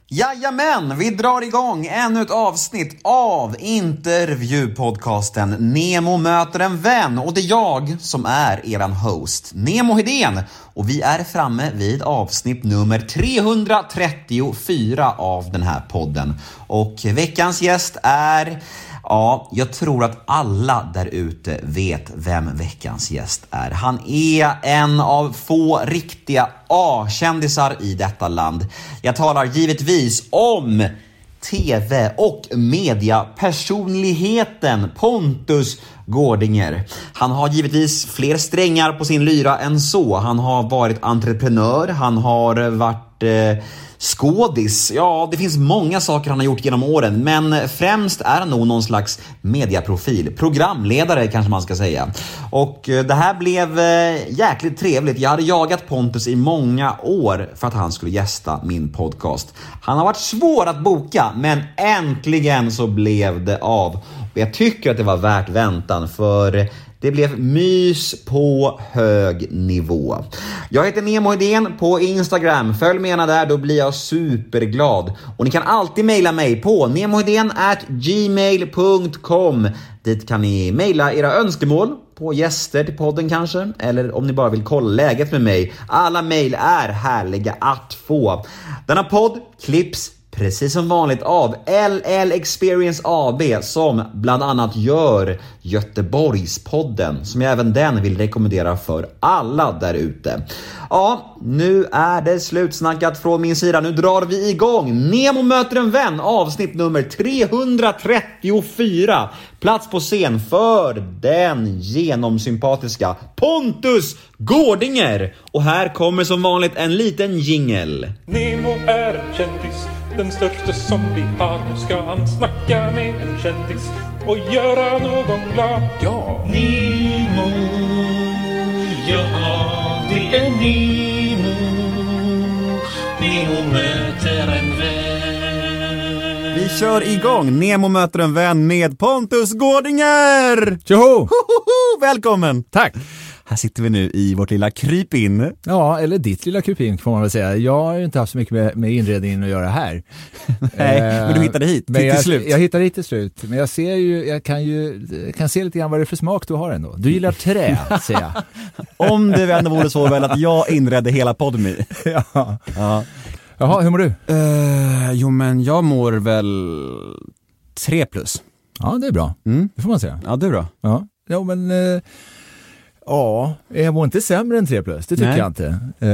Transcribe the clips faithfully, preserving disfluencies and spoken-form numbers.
Jajamän, vi drar igång ännu ett avsnitt av intervjupodcasten Nemo möter en vän. Och det är jag som är eran host, Nemo Hedén. Och vi är framme vid avsnitt nummer trehundratrettiofyra av den här podden. Och veckans gäst är... Ja, jag tror att alla där ute vet vem veckans gäst är. Han är en av få riktiga A-kändisar i detta land. Jag talar givetvis om tv- och mediapersonligheten Pontus Gårdinger. Han har givetvis fler strängar på sin lyra än så. Han har varit entreprenör, han har varit... Eh, skådis, ja det finns många saker han har gjort genom åren, men främst är han nog någon slags mediaprofil, programledare kanske man ska säga. Och det här blev jäkligt trevligt. Jag hade jagat Pontus i många år för att han skulle gästa min podcast. Han har varit svår att boka, men äntligen så blev det av. Och jag tycker att det var värt väntan, för det blev mys på hög nivå. Jag heter Nemo Hedén på Instagram. Följ mig gärna där, då blir jag superglad. Och ni kan alltid mejla mig på nemohedén at gmail punkt com. Dit kan ni mejla era önskemål på gäster till podden kanske. Eller om ni bara vill kolla läget med mig. Alla mejl är härliga att få. Denna podd klipps precis som vanligt av L L Experience A B, som bland annat gör Göteborgspodden, som jag även den vill rekommendera för alla där ute. Ja, nu är det slutsnackat från min sida. Nu drar vi igång Nemo möter en vän, avsnitt nummer trehundratrettiofyra. Plats på scen för den genomsympatiska Pontus Gårdinger. Och här kommer som vanligt en liten jingle. Nemo är en kändis, den största som vi har. Nu ska han snacka med en kändis och göra någon glad. Ja, Nemo, ja det är Nemo. Nemo möter en vän. Vi kör igång Nemo möter en vän med Pontus Gårdinger. Tjoho! Välkommen! Tack! Här sitter vi nu i vårt lilla krypin. Ja, eller ditt lilla krypin får man väl säga. Jag har ju inte haft så mycket med, med inredningen att göra här. Nej, eh, men du hittade hit till, jag, till slut. Jag hittade hit till slut. Men jag ser ju, jag kan ju jag kan se lite grann vad det är för smak du har ändå. Du gillar trä, ser jag. Om det ändå vore så väl att jag inredde hela podden. Ja. Ja. Jaha, hur mår du? Uh, jo, men jag mår väl tre plus. Ja, det är bra. Mm. Det får man säga. Ja, du då? Ja, ja men... Uh, Ja, jag mår inte sämre än tre plus, det tycker Nej. jag inte.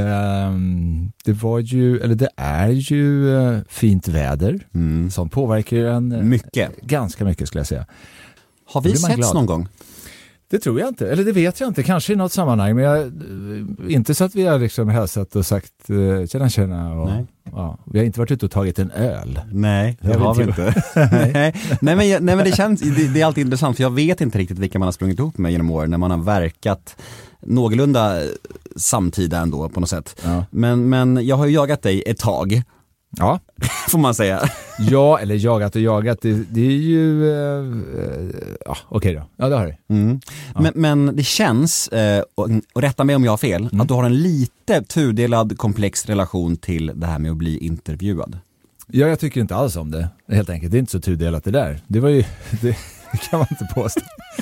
Um, det var ju, eller det är ju uh, fint väder mm. som påverkar en uh, mycket. Ganska mycket skulle jag säga. Har vi setts någon gång? Det tror jag inte, eller det vet jag inte, kanske i något sammanhang, men jag, inte så att vi har liksom hälsat och sagt uh, tjena tjena och, Nej. Ja, vi har inte varit ute och tagit en öl. Nej, det jag har vi inte. nej. nej, men, nej men det känns, det, det är alltid intressant, för jag vet inte riktigt vilka man har sprungit ihop med genom åren när man har verkat någorlunda samtida ändå på något sätt. Ja. Men, men jag har ju jagat dig ett tag. Ja. Får man säga. Ja, eller jagat och jagat, det, det är ju uh, uh, ja, okej då. Ja, det har det. Mm. Ja. Men, men det känns, uh, och, och rätta mig om jag har fel, mm. att du har en lite tudelad komplex relation till det här med att bli intervjuad. Ja, jag tycker inte alls om det, helt enkelt. Det är inte så tudelat det där. Det var ju, det, det kan man inte påstå.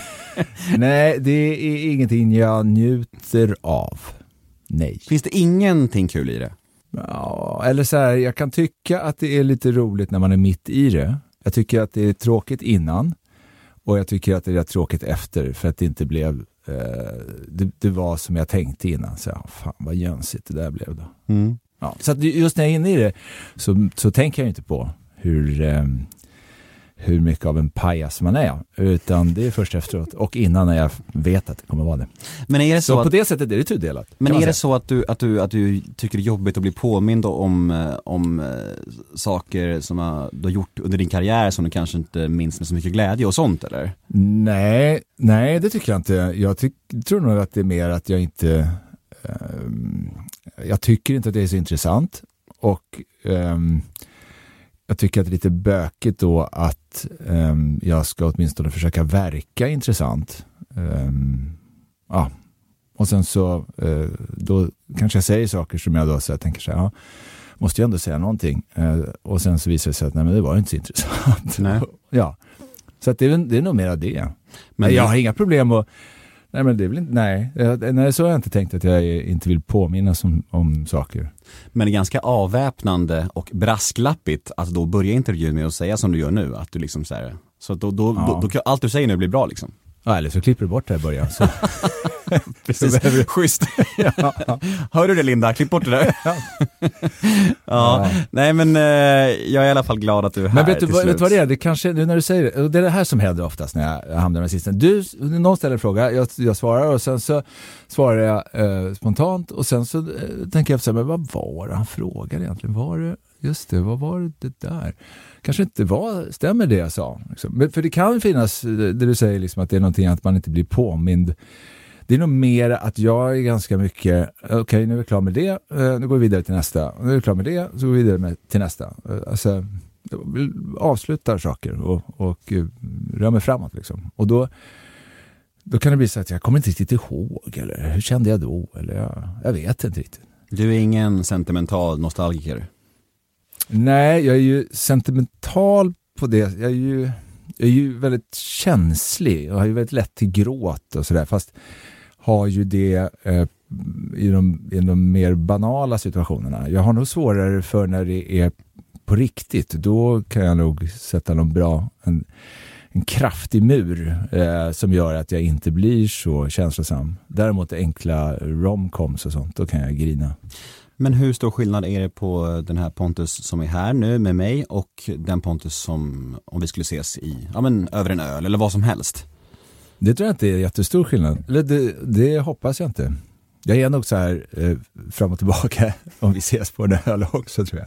Nej, det är ingenting jag njuter av. Nej. Finns det ingenting kul i det? Ja, eller så här, jag kan tycka att det är lite roligt när man är mitt i det. Jag tycker att det är tråkigt innan och jag tycker att det är tråkigt efter, för att det inte blev eh, det, det var som jag tänkte innan. Så ja, fan vad jönsigt det där blev då. Mm. Ja, så att just när jag är inne i det så, så tänker jag inte på hur, eh, hur mycket av en pajas man är, utan det är först efteråt och innan när jag vet att det kommer vara det. Men är det så, så att, på det sättet är det tudelat. Men är det så att du, att, du, att du tycker det är jobbigt att bli påmind om, om äh, saker som har, du har gjort under din karriär som du kanske inte minns med så mycket glädje och sånt, eller? Nej, nej det tycker jag inte. Jag tyck, tror nog att det är mer att jag inte äh, jag tycker inte att det är så intressant och äh, jag tycker att det är lite bökigt då att um, jag ska åtminstone försöka verka intressant. Um, ja. Och sen så uh, då kanske jag säger saker som jag då så jag tänker så här, ja, måste ju ändå säga någonting. Eh, och sen så visade det sig att nej, men det var inte så intressant. Nej. Ja. Så att det, är, det är nog mer det. Men Men jag det- har inga problem att... Nej, men det är väl inte... Nej, jag, nej, så har jag inte tänkt att jag inte vill påminnas om, om saker. Men det är ganska avväpnande och brasklappigt att då börja intervjun med att säga som du gör nu. Att du liksom så här, så då, då, Ja. då, då kan allt du säger nu bli bra liksom. Ja, eller så klipper du bort det här i början. Så. Precis, schysst. Ja. Hör du det, Linda? Klipp bort det där. ja. Ja. Nej men eh, jag är i alla fall glad att du är här. Men vet du, till vad, slut. vet du vad det är? Det kanske, nu när du säger det, och det är det här som händer oftast när jag hamnar med sisten. Du, någon ställer en fråga, jag, jag svarar och sen så svarar jag eh, spontant och sen så eh, tänker jag efter, men vad var det han frågade egentligen? Var det, just det, vad var det där? Kanske inte var, stämmer det jag sa? Liksom. Men, för det kan finnas, det du säger liksom att det är någonting att man inte blir påmind. Det är nog mer att jag är ganska mycket, okej okay, nu är vi klar med det, uh, nu går vi vidare till nästa. Nu är vi klar med det, så går vi vidare med, till nästa. Uh, alltså, jag avslutar saker och, och uh, rör mig framåt liksom. Och då, då kan det bli så att jag kommer inte riktigt ihåg, eller hur kände jag då? Eller jag, jag vet inte riktigt. Du är ingen sentimental nostalgiker. Nej, jag är ju sentimental på det. Jag är ju, jag är ju väldigt känslig och har ju väldigt lätt till gråt och sådär. Fast har ju det eh, i, de, i de mer banala situationerna. Jag har nog svårare för när det är på riktigt. Då kan jag nog sätta någon bra, en, en kraftig mur eh, som gör att jag inte blir så känslosam. Däremot enkla romcoms och sånt, då kan jag grina. Men hur stor skillnad är det på den här Pontus som är här nu med mig och den Pontus som om vi skulle ses i, ja men över en öl eller vad som helst? Det tror jag inte är jättestor skillnad. Eller det, det hoppas jag inte. Jag är nog så här eh, fram och tillbaka om vi ses på den öl också, tror jag.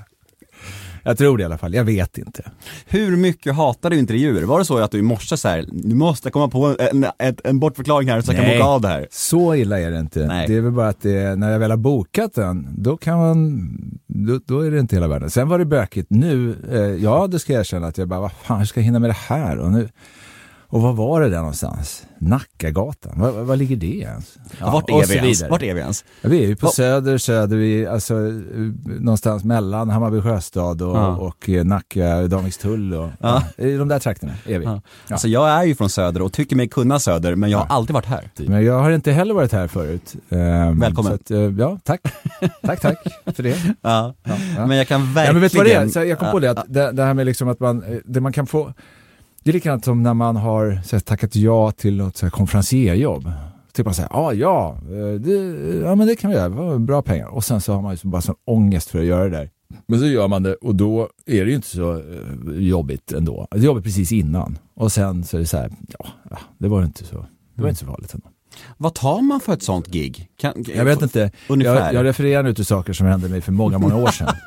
Jag tror det i alla fall, jag vet inte. Hur mycket hatar du intervjuer? Var det så att du i morse så här, du måste komma på en, en, en bortförklaring här så jag kan boka av det här? Så illa är det inte. Nej. Det är väl bara att det, när jag väl har bokat den, då kan man, då, då är det inte hela världen. Sen var det bökigt nu, eh, ja det ska jag erkänna att jag bara, vad fan, hur ska jag hinna med det här? Och nu, och vad var det där någonstans? Nackagatan, vad, vad ligger det ens? Ja, vart, och är så vi ens? vidare. vart är vi ens? Ja, vi är ju på Va- söder, söder, vi, alltså någonstans mellan Hammarby Sjöstad och, Ja. och Nacka, Danvikstull och Ja. ja, i de där trakterna är vi. Ja. Ja. Alltså jag är ju från söder och tycker mig kunna söder, men jag har Ja. aldrig varit här. Men jag har inte heller varit här förut. Ehm, Välkommen. Så att, eh, ja, tack. tack, tack för det. Ja. Ja. Men jag kan verkligen... Ja, men vet du vad det är? Så jag kom på det, att det, det här med liksom att man, eh, det man kan få, det är likadant som när man har så här, tackat ja till något så här konferencierjobb. Typ man säger, ah, ja, eh, det, ja, men det kan vi göra, det var bra pengar. Och sen så har man ju bara sån ångest för att göra det där. Men så gör man det och då är det ju inte så eh, jobbigt ändå. Det är jobbigt precis innan. Och sen så är det så här, ja, ja det var inte så, det var inte så farligt ändå. Vad tar man för ett sånt gig? Kan, Jag vet inte. Ungefär. Jag, jag refererar nu till saker som hände mig för många, många år sedan.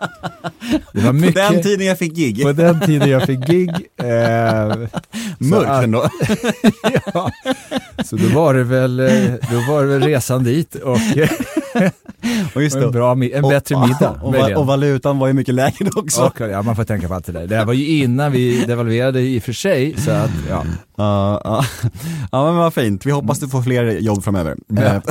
Det var På mycket, den tiden jag fick gig. på den tiden jag fick gig. Eh, Mörkt att- ändå. ja. Så då var det väl, eh, då var det väl resan dit och, Och just och en, det. bra, mi- en Och- bättre middag. Och, och, möjligen. och valutan var ju mycket lägre också. Och, ja, man får tänka på allt det där. Det här var ju innan vi devalverade i och för sig. Så att, ja. Ja, ja. Ja, men vad fint. Vi hoppas du får fler jobb framöver. Ja. Eh,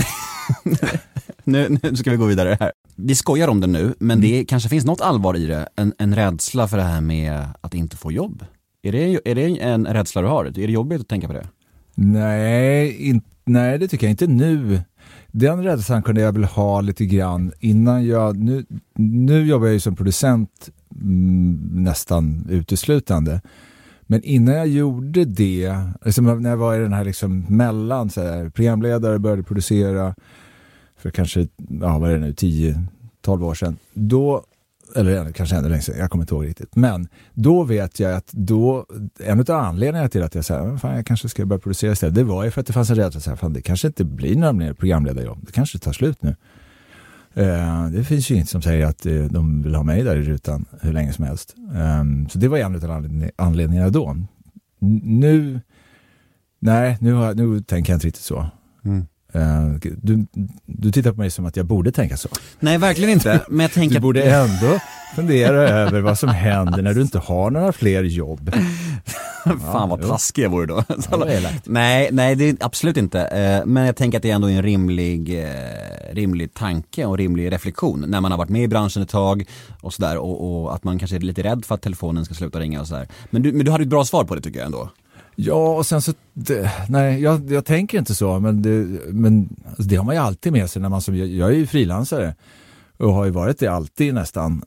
nu, nu ska vi gå vidare här. Vi skojar om det nu, men det kanske finns något allvar i det. En, en rädsla för det här med att inte få jobb. Är det, är det en rädsla du har? Är det jobbigt att tänka på det? Nej, in, nej, det tycker jag inte nu. Den rädslan kunde jag väl ha lite grann innan jag, nu, nu jobbar jag ju som producent mm, nästan uteslutande. Men innan jag gjorde det, liksom när jag var i den här liksom mellan så här, programledare, började producera för kanske, ja vad är det nu, tio tolv år sedan, då, eller kanske ännu längre sedan, jag kommer inte ihåg riktigt, men då vet jag att då, en av anledningarna till att jag sa, fan jag kanske ska börja producera istället, det var ju för att det fanns en rädsla, så här, fan det kanske inte blir några mer programledarjobb, det kanske tar slut nu. Uh, det finns ju inget som säger att uh, de vill ha mig där i rutan hur länge som helst. Um, så det var en av anledning- anledningarna då. N- nu, nej, nu, har, nu tänker jag inte riktigt så. Mm. Uh, du, du tittar på mig som att jag borde tänka så. Nej, verkligen inte. Men jag tänker Du borde ändå fundera över vad som händer när du inte har några fler jobb. Fan vad taskig jag vore då. Ja, det är lätt. nej, nej, det är absolut inte. Eh, men jag tänker att det är ändå en rimlig, eh, rimlig tanke och rimlig reflektion när man har varit med i branschen ett tag och sådär. Och, och att man kanske är lite rädd för att telefonen ska sluta ringa och sådär. Men du, men du hade ett bra svar på det tycker jag ändå. Ja, och sen så, det, nej, jag, jag tänker inte så, men, det, men alltså, det har man ju alltid med sig när man som, jag, jag är ju frilansare och har ju varit det alltid nästan.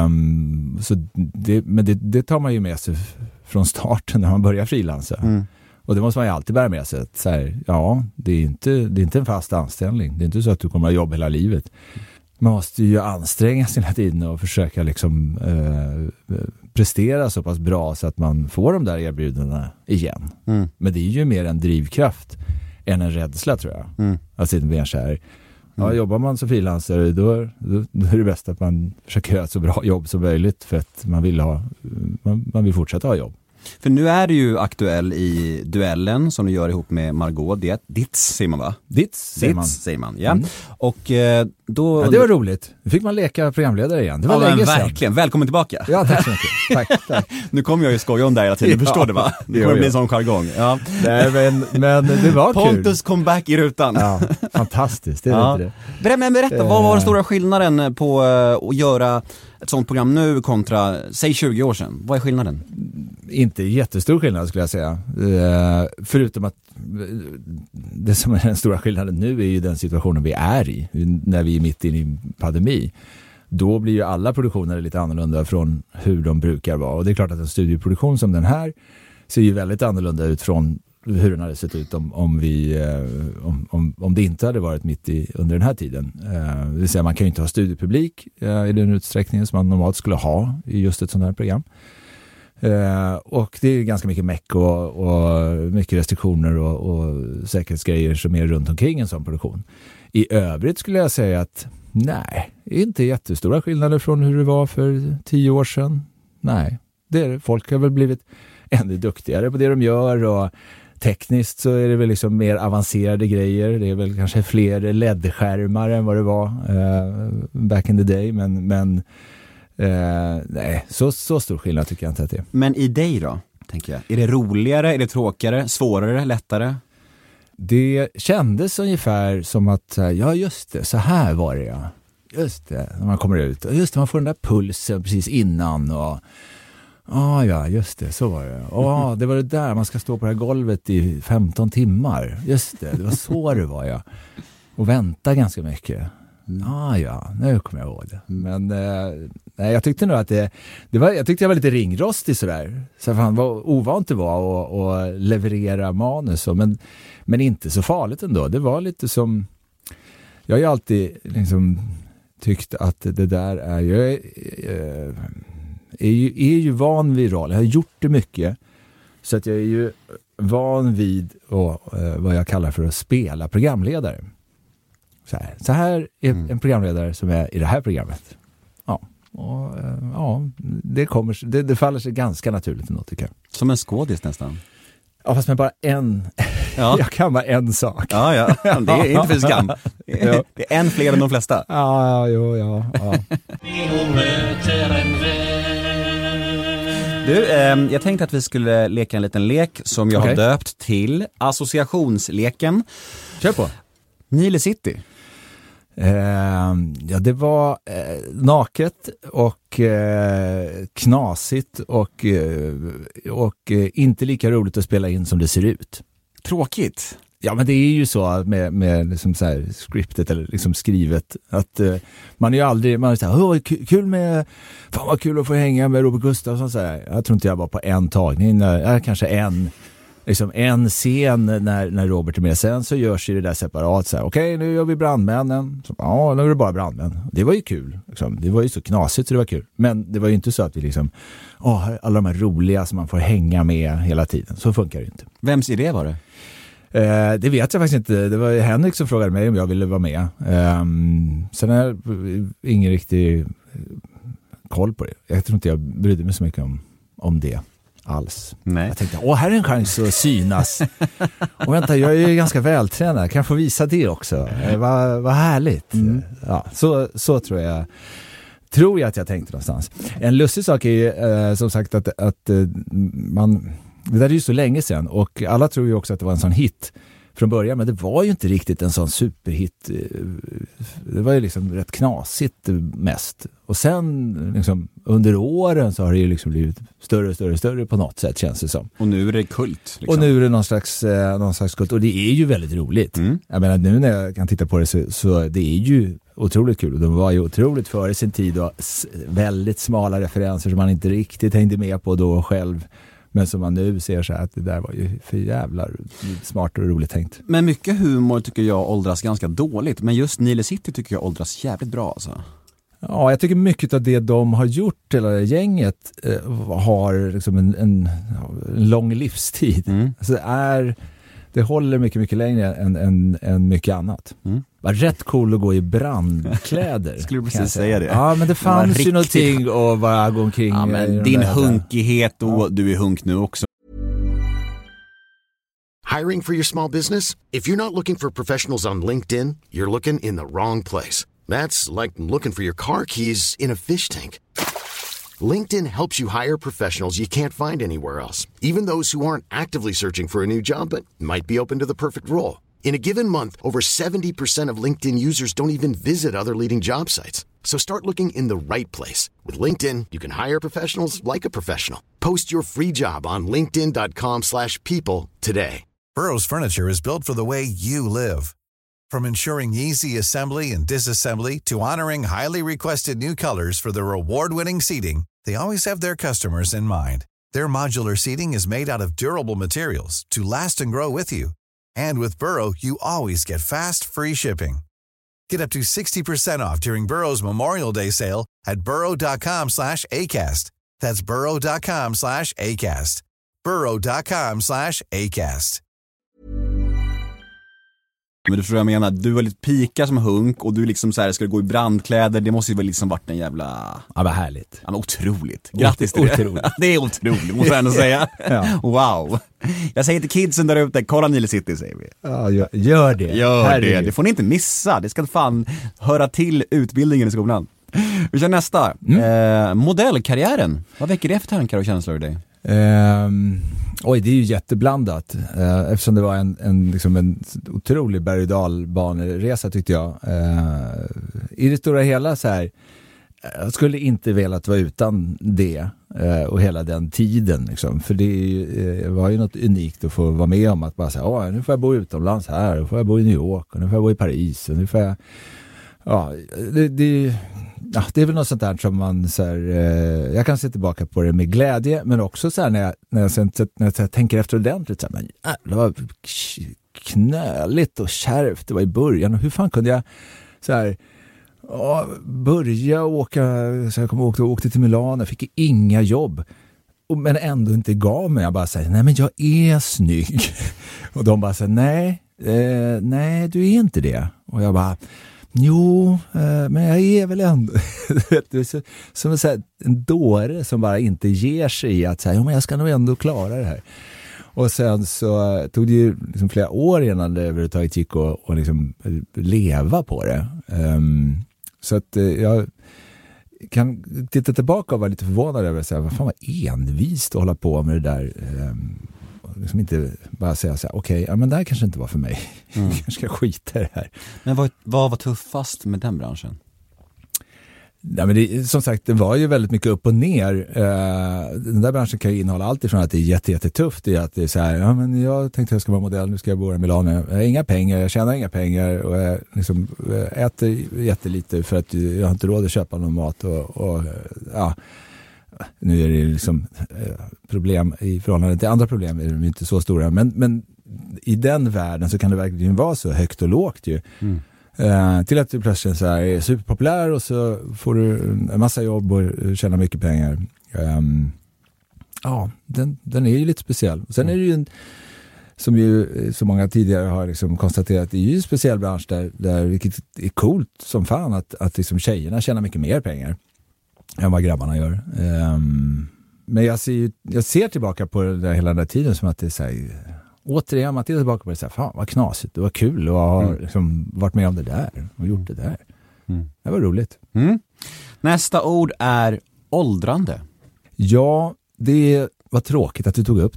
Um, så det, men det, det tar man ju med sig från starten när man börjar frilansa. Mm. Och det måste man ju alltid bära med sig. Att, så här, ja, det är, inte, det är inte en fast anställning. Det är inte så att du kommer att jobba hela livet. Man måste ju anstränga sig hela tiden och försöka liksom eh, prestera så pass bra så att man får de där erbjudandena igen. Mm. Men det är ju mer en drivkraft än en rädsla tror jag. Mm. Alltså det blir så här, ja, mm. jobbar man som frilansare då, då, då är det bäst att man försöker göra ett så bra jobb som möjligt för att man vill, ha, man, man vill fortsätta ha jobb. För nu är du ju aktuell i duellen som du gör ihop med Margot. Det, Ditz säger man va? Ditz säger man. Ditz säger man, ja. Mm. Och eh, då... Ja, det var roligt. Nu fick man leka programledare igen. Det var ja, länge sedan. Verkligen. Välkommen tillbaka. Ja, tack så mycket. Tack, tack. Nu kommer jag ju skoja om det hela tiden. Du förstår det va? Det kommer bli en sån jargong. Ja. Nej, men, men det var Pontus kul. Pontus kom back i rutan. Ja, fantastiskt. Det är ja. det. Berätta, men berätta, vad var den stora skillnaden på att göra ett sånt program nu kontra, säg tjugo år sedan? Vad är skillnaden? Inte jättestor skillnad skulle jag säga. Uh, förutom att det som är den stora skillnaden nu är ju den situationen vi är i. När vi är mitt inne i pandemi. Då blir ju alla produktioner lite annorlunda från hur de brukar vara. Och det är klart att en studioproduktion som den här ser ju väldigt annorlunda ut från hur den hade sett ut om, om, vi, om, om, om det inte hade varit mitt i under den här tiden. Uh, det vill säga man kan ju inte ha studiepublik uh, i den utsträckningen som man normalt skulle ha i just ett sånt här program. Uh, och det är ganska mycket meck och, och mycket restriktioner och, och säkerhetsgrejer som är runt omkring en sån produktion. I övrigt skulle jag säga att nej, inte jättestora skillnader från hur det var för tio år sedan. Nej, det är, folk har väl blivit ännu duktigare på det de gör och tekniskt så är det väl liksom mer avancerade grejer. Det är väl kanske fler L E D-skärmar än vad det var uh, back in the day, men, men Uh, nej, så, så stor skillnad tycker jag inte att det är. Men i dig då, tänker jag. Är det roligare, är det tråkigare, svårare, lättare? Det kändes ungefär som att, ja just det, så här var det ja. Just det, när man kommer ut. Just det, man får den där pulsen precis innan och ah, ja, just det, så var det. Ah, det var det där, man ska stå på det här golvet i femton timmar. Just det, det var så det var ja. Och vänta ganska mycket. Mm. Ah, ja, nu kommer jag ihåg det. Men eh, nej, jag tyckte nog att det, det var, jag tyckte jag var lite ringrostig sådär. Så fan vad ovant det var att, att leverera manus. Och, men, men inte så farligt ändå. Det var lite som, jag har ju alltid liksom tyckt att det där är, jag är, är, är, ju, är ju van vid roll. Jag har gjort det mycket. Så att jag är ju van vid och, vad jag kallar för att spela programledare. Så här, så här är mm. en programledare som är i det här programmet. Ja, och, ja det, kommer, det, det faller sig ganska naturligt ändå tycker jag. Som en skådis nästan. Ja, fast med bara en. Ja. Jag kan bara en sak. Ja, ja. Det är inte för skam. Ja. Det är en fler än de flesta. Ja, jo, ja. ja. Du, eh, jag tänkte att vi skulle leka en liten lek som jag okay. har döpt till associationsleken. Kör på. Nile City. Eh, ja, det var eh, naket och eh, knasigt och, eh, och eh, inte lika roligt att spela in som det ser ut. Tråkigt. Ja, men det är ju så med, med liksom så här scriptet eller liksom skrivet att eh, man är ju aldrig, man är så här, åh, kul med, fan vad kul att få hänga med Robert Gustafsson så här. Jag tror inte jag var på en tagning, äh, kanske en liksom en scen när, när Robert är med. Sen så görs ju det där separat så här, okej, okay, nu gör vi brandmännen. Så, ja, nu är det bara brandmän. Det var ju kul. Liksom. Det var ju så knasigt så det var kul. Men det var ju inte så att vi liksom, åh, alla de här roliga som man får hänga med hela tiden. Så funkar det inte. Vems idé var det? Eh, det vet jag faktiskt inte. Det var Henrik som frågade mig om jag ville vara med. Eh, sen har jag ingen riktig koll på det. Jag tror inte jag brydde mig så mycket om, om det. Alls. Nej. Jag tänkte, åh, här är en chans att synas. Och vänta, jag är ju ganska vältränad. Kan jag få visa det också? Vad, vad härligt. Mm. Ja, så, så tror jag tror jag att jag tänkte någonstans. En lustig sak är ju, eh, som sagt att, att eh, man det där är ju så länge sedan och alla tror ju också att det var en sån hit från början, men det var ju inte riktigt en sån superhit. Det var ju liksom rätt knasigt mest. Och sen liksom, under åren så har det ju liksom blivit större och större och större på något sätt, känns det som. Och nu är det kult. Liksom. Och nu är det någon slags, någon slags kult. Och det är ju väldigt roligt. Mm. Jag menar, nu när jag kan titta på det så, så det är ju otroligt kul. Och de var ju otroligt före sin tid och väldigt smala referenser som man inte riktigt hängde med på då själv. Men som man nu ser så här att det där var ju för jävla smart och roligt tänkt. Men mycket humor tycker jag åldras ganska dåligt. Men just Nile City tycker jag åldras jävligt bra alltså. Ja, jag tycker mycket av det de har gjort, eller det gänget, eh, har liksom en, en, en lång livstid. Mm. Alltså det, är, det håller mycket, mycket längre än, än, än mycket annat. Mm. Det var rätt cool att gå i brandkläder. Skulle du precis säga det? Ja, men det fanns det ju någonting att bara gå omkring. Ja, men din hunkighet och ja. Du är hunk nu också. Hiring for your small business? If you're not looking for professionals on LinkedIn, you're looking in the wrong place. That's like looking for your car keys in a fish tank. LinkedIn helps you hire professionals you can't find anywhere else, even those who aren't actively searching for a new job but might be open to the perfect role. In a given month, over seventy percent of LinkedIn users don't even visit other leading job sites. So start looking in the right place. With LinkedIn, you can hire professionals like a professional. Post your free job on linkedin dot com slash people today. Burrow's furniture is built for the way you live. From ensuring easy assembly and disassembly to honoring highly requested new colors for their award-winning seating, they always have their customers in mind. Their modular seating is made out of durable materials to last and grow with you. And with Burrow, you always get fast, free shipping. Get up to sixty percent off during Burrow's Memorial Day sale at burrow dot com slash acast. That's burrow dot com slash acast. burrow dot com slash acast. Men du tror jag menar, du var lite pika som hunk och du liksom så här ska gå i brandkläder, det måste ju väl liksom varit en jävla... Ja, vad härligt. Ja, men otroligt. Grattis till det. Otroligt. Det är otroligt, måste jag ändå säga. Ja. Wow. Jag säger till kidsen där ute, kolla Nile City, säger vi. Ja, gör, gör det. Gör Herregud. det, det får ni inte missa. Det ska fan höra till utbildningen i skolan. Vi kör nästa. Mm. Eh, modellkarriären. Vad väcker det för tankar och känslor i dig? Um, oj, det är ju jätteblandat uh, eftersom det var en, en, liksom en otrolig berg- och dalbaneresa tyckte jag. Uh, I det stora hela så här, jag skulle inte velat vara utan det uh, och hela den tiden liksom. För det är ju, uh, var ju något unikt att få vara med om, att bara säga, åh, nu får jag bo utomlands här, och får jag bo i New York, och nu får jag bo i Paris, och nu får jag, ja, det, det Ja, det är väl något sånt där som man så här, eh, jag kan se tillbaka på det med glädje, men också så här när jag, när jag, sen, när jag tänker efter ordentligt så här, men, äh, det var knöligt och kärvt, det var i början, och hur fan kunde jag så här, å, börja åka, så jag kom och åkte, och åkte till Milano, jag fick inga jobb, och, men ändå inte gav mig, jag bara säger, nej men jag är snygg, och de bara säger, nej, eh, nej du är inte det, och jag bara, jo, eh, men jag är väl ändå så, som så här, en dåre som bara inte ger sig i att säga, jo men jag ska nog ändå klara det här. Och sen så tog det ju liksom flera år innan det överhuvudtaget gick och, och liksom leva på det. Um, så att eh, jag kan titta tillbaka och vara lite förvånad över att säga, vad fan var envist att hålla på med det där. Um, liksom inte bara säga så här, okej, okay, ja, men det här kanske inte var för mig. Mm. Jag ska skita i det här. Men vad, vad var tuffast med den branschen? Ja, men det, som sagt, det var ju väldigt mycket upp och ner. Uh, den där branschen kan ju innehålla allt ifrån att det är jätte, jättetufft i att det är så här, ja men jag tänkte att jag ska vara modell, nu ska jag bo i Milano. Jag har inga pengar, jag tjänar inga pengar och jag liksom äter jättelite för att jag har inte råd att köpa någon mat och, och ja, nu är det liksom eh, problem i förhållande till andra problem, är de inte så stora, men, men i den världen så kan det verkligen vara så högt och lågt ju. Mm. Eh, till att du plötsligt så här är superpopulär och så får du en massa jobb och tjänar mycket pengar. Um, ja, den, den är ju lite speciell. Sen mm. är det ju en, som ju så många tidigare har liksom konstaterat, det är ju en speciell bransch där, där vilket är coolt som fan att, att liksom tjejerna tjänar mycket mer pengar än vad grabbarna gör. Um, men jag ser, jag ser tillbaka på det där, hela den där tiden som att det är så här, återigen, man tittar tillbaka på det så här, fan vad knasigt, det var kul att ha mm. liksom, varit med om det där och gjort det där. Mm. Det var roligt. Mm. Nästa ord är åldrande. Ja, det var tråkigt att du tog upp det.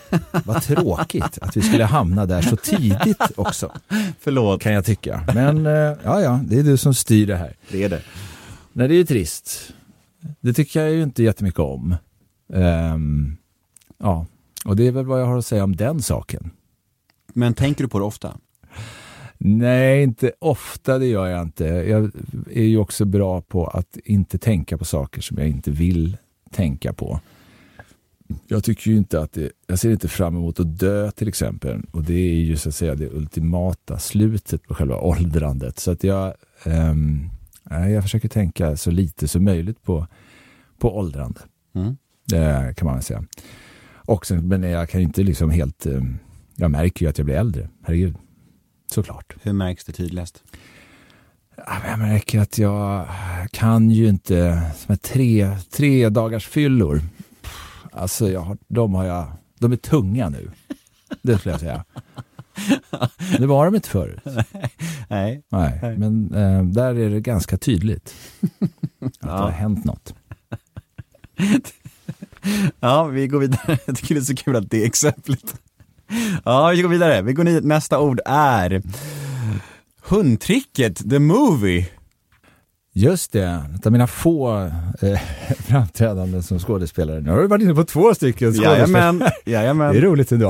Vad tråkigt att vi skulle hamna där så tidigt också. Förlåt. Kan jag tycka. Men ja, ja, det är du som styr det här. Det är det. Nej, det är ju trist. Det tycker jag ju inte jättemycket om. Um, ja, och det är väl vad jag har att säga om den saken. Men tänker du på det ofta? Nej, inte ofta, det gör jag inte. Jag är ju också bra på att inte tänka på saker som jag inte vill tänka på. Jag tycker ju inte att det, jag ser inte fram emot att dö till exempel. Och det är ju så att säga det ultimata slutet på själva åldrandet. Så att jag, um, jag försöker tänka så lite som möjligt på, på åldrande. Mm. Det kan man väl säga. Och sen, men jag kan ju inte liksom helt, um, jag märker ju att jag blir äldre. Herregud. Såklart. Hur märks det tydligast? Jag märker att jag kan ju inte som är tre, tre dagars fyllor. Alltså jag har, de har jag, de är tunga nu. Det skulle jag säga. Det var de inte förut. Nej. Nej, Nej. Men eh, där är det ganska tydligt att ja. det har hänt något. Ja, vi går vidare. Jag tycker det är så kul att det är exemplet. Ja, vi går vidare. Vi går ner. Nästa ord är hundtricket, the movie. Just det, av mina få eh, framträdanden som skådespelare. Nu har du varit inne på två stycken skådespelare. Jajamän, jajamän. Det är roligt ändå.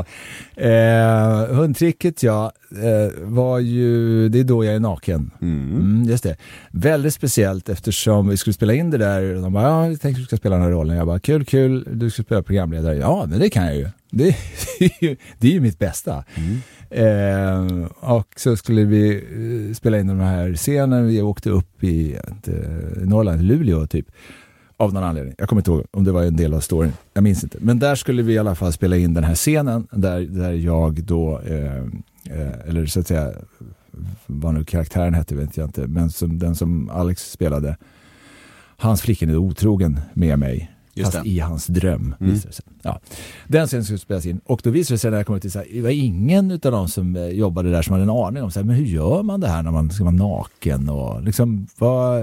Eh, hundtricket, ja, eh, var ju, det är då jag är naken. Mm. Mm, just det. Väldigt speciellt eftersom vi skulle spela in det där. De bara, ja, jag tänkte att du ska spela den här rollen. Jag bara, kul, kul, du ska spela programledare. Ja, men det kan jag ju. Det, är, ju, det är ju mitt bästa. Mm. Eh, och så skulle vi spela in den här scenen. Vi åkte upp i ett, Norrland, Luleå typ. Av någon anledning. Jag kommer inte ihåg om det var en del av storyn. Jag minns inte. Men där skulle vi i alla fall spela in den här scenen. Där, där jag då, eh, eh, eller så att säga, vad nu karaktären hette vet jag inte. Men som, den som Alex spelade. Hans flicken är otrogen med mig. Just fast det. I hans dröm mm. visade sig. Ja. Den scenen skulle spelas in. Och då visade det sig när jag kom till så här, det var ingen av dem som jobbade där som hade en aning om så här, men hur gör man det här när man ska vara naken och liksom vad,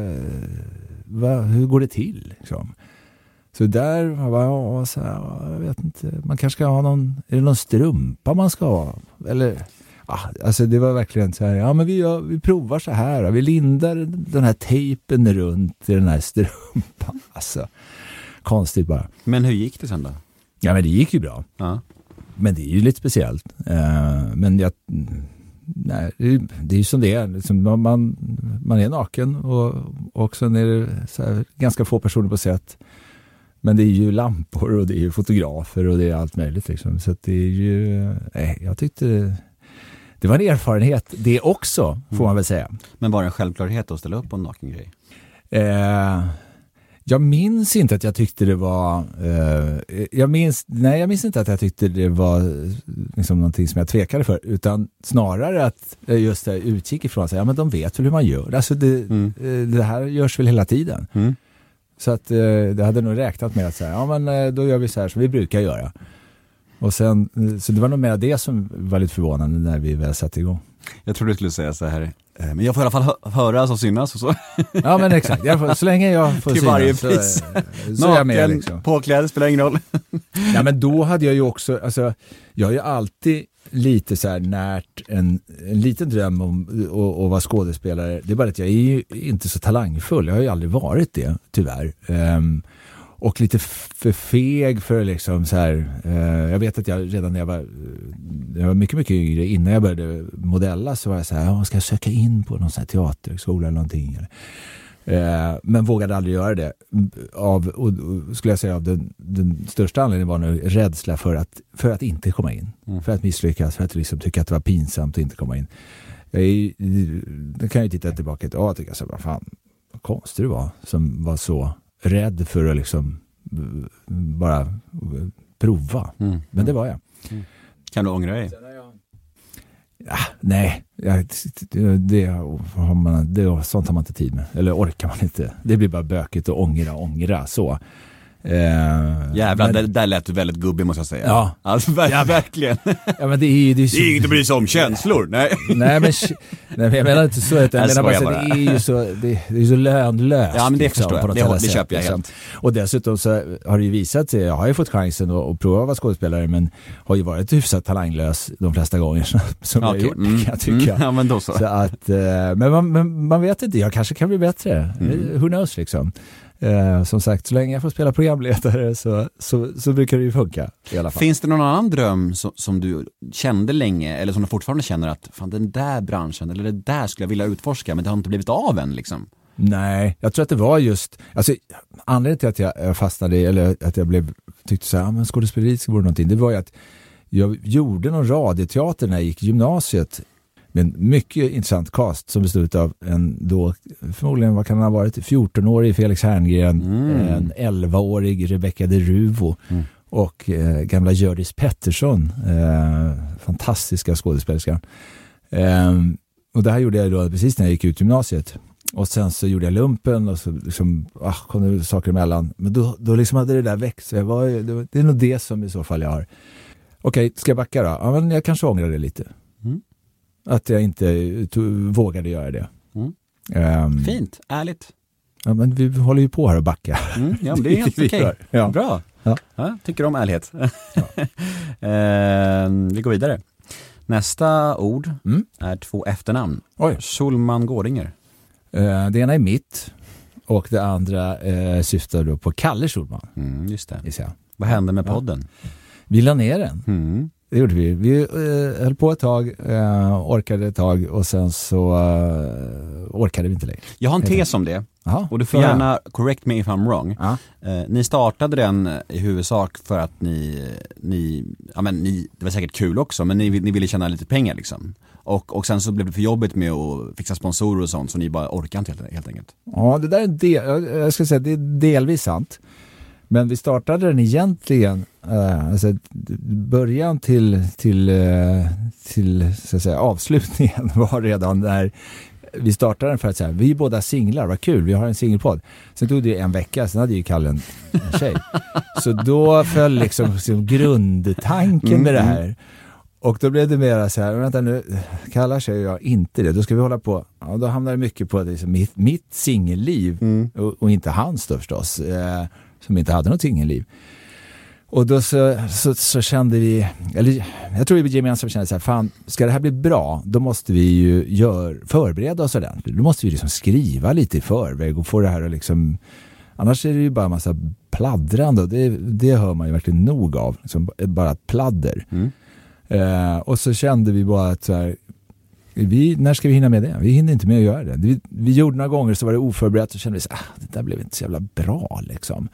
vad hur går det till liksom? Så där var jag så här, jag vet inte, man kanske ska ha någon, är det någon strumpa man ska ha eller ja, alltså det var verkligen så här, ja men vi, gör, vi provar så här, vi lindar den här tejpen runt i den här strumpan, alltså konstigt bara. Men hur gick det sen då? Ja men det gick ju bra. Ja. Men det är ju lite speciellt. Uh, men jag, nej, det, det är ju som det är. Liksom, man, man är naken och, och sen är det så här, ganska få personer på set. Men det är ju lampor och det är ju fotografer och det är allt möjligt. Liksom. Så att det är ju, nej, jag tyckte det, det var en erfarenhet. Det också, får man väl säga. Men var det en självklarhet att ställa upp på en naken grej? Uh, Jag minns inte att jag tyckte det var eh, jag minns nej jag minns inte att jag tyckte det var liksom någonting som jag tvekade för utan snarare att just det utgick ifrån så ja men de vet väl hur man gör. Alltså det, mm. det här görs väl hela tiden. Mm. Så att eh, det hade nog räknat med att säga ja men då gör vi så här som vi brukar göra. Och sen så det var nog mer det som var lite förvånande när vi väl satte igång. Jag trodde du skulle säga så här. Men jag får i alla fall hö- höras och synas och så. Ja men exakt, jag får, så länge jag får till synas varje så, pris. så är jag med liksom. Påkläder spelar ingen roll. Ja men då hade jag ju också, alltså jag har ju alltid lite så här närt en, en liten dröm om att vara skådespelare. Det är bara att jag är ju inte så talangfull, jag har ju aldrig varit det tyvärr. Um, och lite för feg för liksom så här, eh, jag vet att jag redan när jag var, jag var mycket, mycket yngre, innan jag började modella så var jag så här, ja, ska jag söka in på någon sån här teaterskola eller någonting? Eh, men vågade aldrig göra det. Av, och, och skulle jag säga, av den, den största anledningen var nu rädsla för att, för att inte komma in. Mm. För att misslyckas, för att liksom tycka att det var pinsamt att inte komma in. Jag är, det kan jag ju titta tillbaka till, och tycka så, vad fan, vad konstig du var som var så rädd för att liksom bara prova. Mm. Men det var jag. Mm. Kan du ångra dig? Ja, nej, jag, det, det, har man, det sånt har man inte tid med. Eller orkar man inte. Det blir bara bökigt att ångra, ångra så. Eh, Jävlar, men, där, där lät du väldigt gubbig måste jag säga. Ja. Alltså ver- ja, verkligen. Ja, men det är ju... Det är, så, Det är inget att bry sig om känslor, nej. nej, men, nej, men jag menar inte så. Att, jag, Jag menar bara, skojar så att bara. det är ju så, det, det är så lönlöst. Ja, men det liksom, förstår jag. på något Det- jävla det sätt, köper jag liksom. helt. Och dessutom så har det ju visat sig, jag har ju fått chansen att, att prova att vara skådespelare, men har ju varit hyfsat talanglös de flesta gånger som jag har Okej. gjort, Mm. kan jag tycka. Mm. Ja, men då så. Så att, eh, men, man, men man vet inte, jag kanske kan bli bättre. Mm. Who knows liksom. Eh, som sagt, så länge jag får spela programledare så, så, så brukar det ju funka i alla fall. Finns det någon annan dröm som, som du kände länge eller som du fortfarande känner att fan, den där branschen eller det där skulle jag vilja utforska men det har inte blivit av än liksom? Nej, jag tror att det var just, alltså anledningen till att jag, jag fastnade i, eller att jag blev, tyckte så här, men skådespeleriet vore någonting, det var ju att jag gjorde någon radioteater när jag gick i gymnasiet med en mycket intressant cast som bestod av en då, förmodligen vad kan det ha varit, fjorton-årig Felix Herngren, Mm. en elva-årig Rebecca de Ruvo Mm. och eh, gamla Hjördis Pettersson, eh, fantastiska skådespelerskan. Eh, och det här gjorde jag då precis när jag gick ut gymnasiet. Och sen så gjorde jag lumpen och så liksom, ah, kom det saker emellan. Men då, då liksom hade det där växt. Så jag var, det, det är nog det som i så fall jag har. Okej, ska jag backa då? Ja, men jag kanske ångrar det lite. Mm. Att jag inte to- vågade göra det. Mm. Um, Fint, ärligt. Ja, men vi håller ju på här och backa. Mm, ja, men det är helt Vi okej. gör. Ja. Bra. Ja. Ja, tycker om ärlighet. eh, vi går vidare. Nästa ord Mm. är två efternamn. Oj. Schulman Gårdinger. Uh, det ena är mitt och det andra uh, syftar då på Kalle Schulman. Mm, just det. Gissar jag. Vad hände med Ja. podden? Vi la ner den. Mm. Det gjorde vi. Vi uh, höll på ett tag, uh, orkade ett tag och sen så uh, orkade vi inte längre. Jag har en tes om det. Aha, Och du får så här. gärna correct me if I'm wrong. Ja. Eh, ni startade den i huvudsak för att ni, ni, ja men ni, det var säkert kul också, men ni, ni ville tjäna lite pengar liksom. Och, och sen så blev det för jobbigt med att fixa sponsorer och sånt så ni bara orkar inte helt, helt enkelt. Ja, det där är en del, jag- jag ska säga det är delvis sant. Men vi startade den egentligen, eh, alltså början till, till, eh, till så att säga, avslutningen var redan där vi startade den för att säga, vi är båda singlar, vad kul, vi har en singelpodd. Sen tog det en vecka, sen hade ju Kalle en, en tjej. Så då föll liksom, liksom grundtanken med det här. Och då blev det mer så här, vänta nu, Kalle säger jag inte det, då ska vi hålla på, ja, då hamnar det mycket på liksom, mitt, mitt singelliv och, och inte hans då förstås, eh, som inte hade något singelliv. Och då så, så, så kände vi, eller jag tror vi gemensamt kände så här, fan, ska det här bli bra, då måste vi ju gör, förbereda oss ordentligt. Då måste vi liksom skriva lite i förväg och få det här att liksom, annars är det ju bara en massa pladdrande och det, det hör man ju verkligen nog av, liksom, bara ett pladder. Mm. Eh, och så kände vi bara att så här, vi, när ska vi hinna med det? Vi hinner inte med att göra det. Vi, vi gjorde några gånger så var det oförberett och kände vi så, ah, det där blev inte så jävla bra liksom.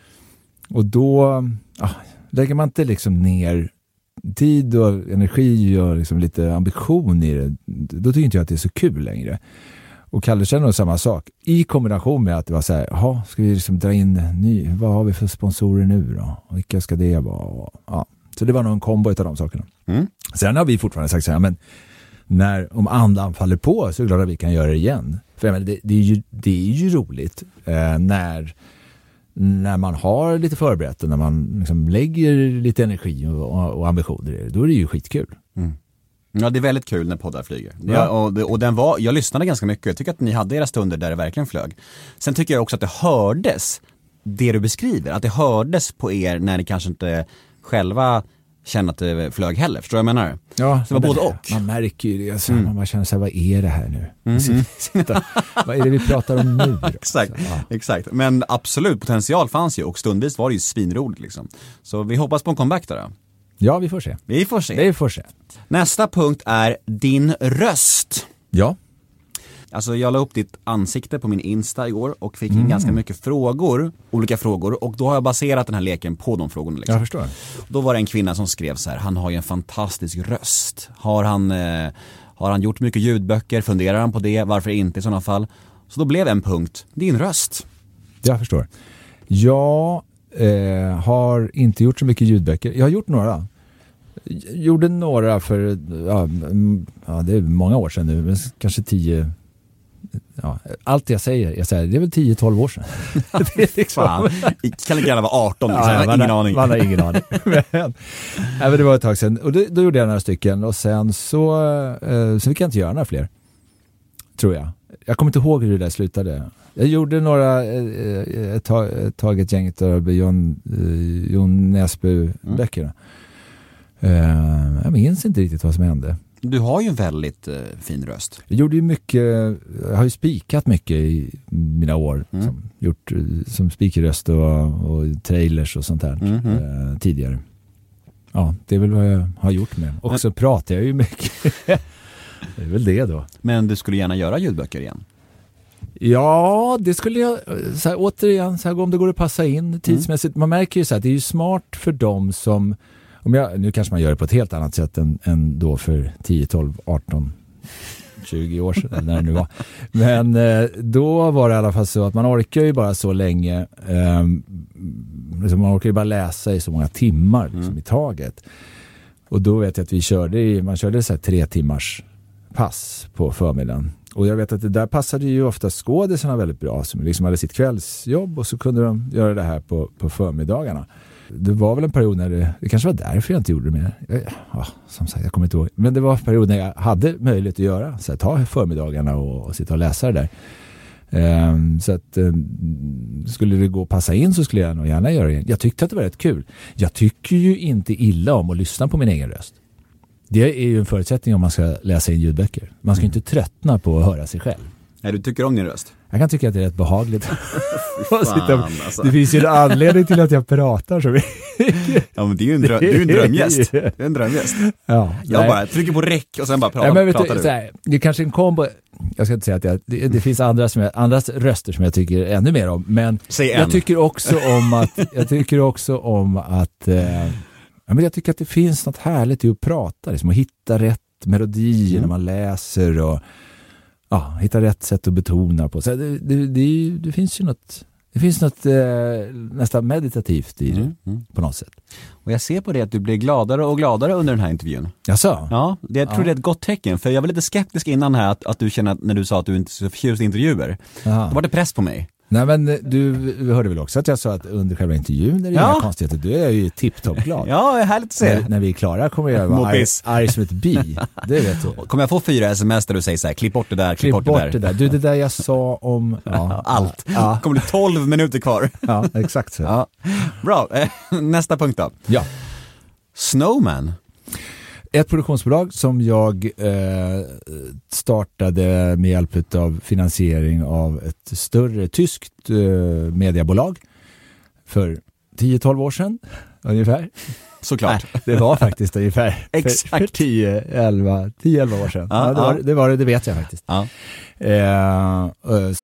Och då ah, lägger man inte liksom ner tid och energi och liksom lite ambition i det, då tycker inte jag att det är så kul längre. Och Kalle känner nog samma sak. I kombination med att det var så här, jaha, ska vi liksom dra in ny, vad har vi för sponsorer nu då? Och vilka ska det vara? Och, ja. Så det var nog en kombo av de sakerna. Mm. Sen har vi fortfarande sagt så här, men när, om andan faller på så är det klart att vi kan göra det igen. För jag menar, det, det, är ju, det är ju roligt eh, när, när man har lite förberett och när man liksom lägger lite energi och, och, och ambitioner i det. Då är det ju skitkul. Mm. Ja, det är väldigt kul när poddar flyger. Ja. Ja, och, det, och den var, jag lyssnade ganska mycket. Jag tycker att ni hade era stunder där det verkligen flög. Sen tycker jag också att det hördes, det du beskriver, att det hördes på er när ni kanske inte själva kände att det flög heller. Förstår du vad jag menar? Ja, det var både och. Man märker ju det. Alltså, Mm. Man bara känner sig, vad är det här nu? Mm. Sitta, vad är det vi pratar om nu? Då? Exakt, Så, ja. exakt. Men absolut, potential fanns ju och stundvis var det ju svinroligt liksom. Så vi hoppas på en comeback där då. Ja, vi får se. Vi får se. Vi får se. Nästa punkt är din röst. Ja. Alltså jag la upp ditt ansikte på min Insta igår och fick in ganska mycket frågor, olika frågor, och då har jag baserat den här leken på de frågorna liksom. Jag förstår. Då var det en kvinna som skrev så här: han har ju en fantastisk röst. Har han, eh, har han gjort mycket ljudböcker? Funderar han på det? Varför inte i sådana fall? Så då blev en punkt, din röst. Jag förstår. Jag eh, har inte gjort så mycket ljudböcker. Jag har gjort några. Jag gjorde några för, ja, mm, ja, det är många år sedan nu, men kanske tio, ja, allt jag säger, jag säger det är väl tio tolv år sedan. Det är liksom, Fan, kan det gärna vara arton, liksom. ja, Jag har ingen aning. Man har ingen aning. men, nej, men det var ett tag sedan. Och då, då gjorde jag några stycken. Och sen så, eh, så fick jag inte göra några fler. Tror jag. Jag kommer inte ihåg hur det där slutade. Jag gjorde några, eh, ett, tag, ett tag ett gäng av Jon, eh, Jon Näsby-böckerna. Mm. Eh, jag minns inte riktigt vad som hände. Du har ju en väldigt eh, fin röst. Jag gjorde ju mycket, jag har ju spikat mycket i mina år. Mm. Som, gjort som spikerröst och, och trailers och sånt där mm-hmm. eh, tidigare. Ja, det är väl vad jag har gjort med. Och så pratar jag ju mycket. Det är väl det då. Men du skulle gärna göra ljudböcker igen? Ja, det skulle jag så här, återigen, så här, om det går att passa in tidsmässigt. Mm. Man märker ju så att det är ju smart för dem som, om jag, nu kanske man gör det på ett helt annat sätt än, än då för tio, tolv, arton, tjugo år sedan, eller när det nu var. Men eh, då var det i alla fall så att man orkar ju bara så länge, eh, liksom man orkar ju bara läsa i så många timmar liksom, mm. i taget. Och då vet jag att vi körde, i, man körde så här tre timmars pass på förmiddagen. Och jag vet att det där passade ju ofta skådespelarna väldigt bra, som liksom hade sitt kvällsjobb och så kunde de göra det här på, på förmiddagarna. Det var väl en period när det, det kanske var därför jag inte gjorde det mer. Jag, ja, som sagt, jag kommer inte ihåg. Men det var en period när jag hade möjlighet att göra, så här, ta förmiddagarna och, och sitta och läsa det där. Um, så att um, skulle det gå att passa in så skulle jag nog gärna göra det. Jag tyckte att det var rätt kul. Jag tycker ju inte illa om att lyssna på min egen röst. Det är ju en förutsättning om man ska läsa in ljudböcker. Man ska mm. inte tröttna på att höra sig själv. Nej, du tycker om din röst? Jag kan tycka att det är rätt behagligt. Fan, alltså. Det finns ju en anledning till att jag pratar så mycket. Ja, men det är ju en, dröm, du är en drömgäst. Du är en drömgäst. Ja, jag nej. bara trycker på räck och sen bara pratar, ja, men vet pratar du. Så här, det är kanske en kombo. Jag ska inte säga att jag, det, det finns andra, som jag, andra röster som jag tycker ännu mer om. Men jag tycker också om att, jag tycker också om att eh, ja, men jag tycker att det finns något härligt i att prata. Liksom, att hitta rätt melodi mm. när man läser och ja, hitta rätt sätt att betona på. Så det, det, det, det finns ju något, det finns något eh, nästan meditativt i det mm, mm. på något sätt. Och jag ser på det att du blir gladare och gladare under den här intervjun. Jaså? Ja, det, jag tror ja. det är ett gott tecken. För jag var lite skeptisk innan här att, att du känner att när du sa att du inte så förtjust intervjuer. Aha. Då var det press på mig. Nej, men du hörde väl också att jag sa att under själva intervjun är det ja. inga konstigheter. Du är ju tipptopp-glad. Ja, det är härligt att se. När, när vi är klara kommer jag vara arg, arg som ett bi. Det vet du. Kommer jag få fyra sms där du säger så här, klipp bort det där, klipp, klipp bort, bort det där. Det där. Du, det där jag sa om ja, allt. Ja. Kommer det tolv minuter kvar. Ja, exakt så. Ja. Bra, nästa punkt då. Ja. Snowman. Ett produktionsbolag som jag eh, startade med hjälp av finansiering av ett större tyskt eh, mediebolag för tio tolv år sedan ungefär. Såklart. Nej, det var faktiskt ungefär Exakt. för, för tio elva år sedan. Ja, ja, det, var, det var det, det vet jag faktiskt. Ja. Eh, uh,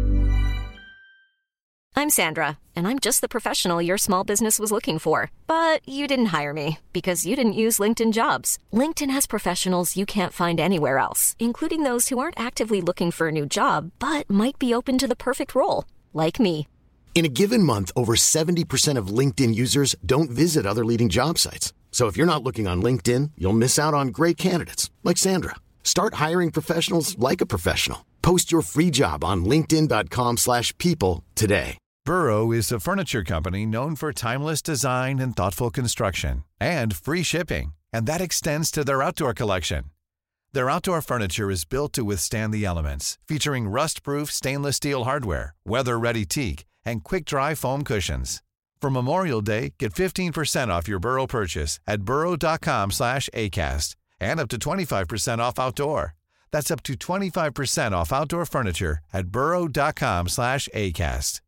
I'm Sandra, and I'm just the professional your small business was looking for. But you didn't hire me because you didn't use LinkedIn Jobs. LinkedIn has professionals you can't find anywhere else, including those who aren't actively looking for a new job, but might be open to the perfect role, like me. In a given month, over seventy percent of LinkedIn users don't visit other leading job sites. So if you're not looking on LinkedIn, you'll miss out on great candidates like Sandra. Start hiring professionals like a professional. Post your free job on linkedin dot com slash people today. Burrow is a furniture company known for timeless design and thoughtful construction and free shipping, and that extends to their outdoor collection. Their outdoor furniture is built to withstand the elements, featuring rust-proof stainless steel hardware, weather-ready teak, and quick-dry foam cushions. For Memorial Day, get fifteen percent off your Burrow purchase at burrow dot com slash acast, and up to twenty-five percent off outdoor. That's up to twenty-five percent off outdoor furniture at burrow dot com slash acast.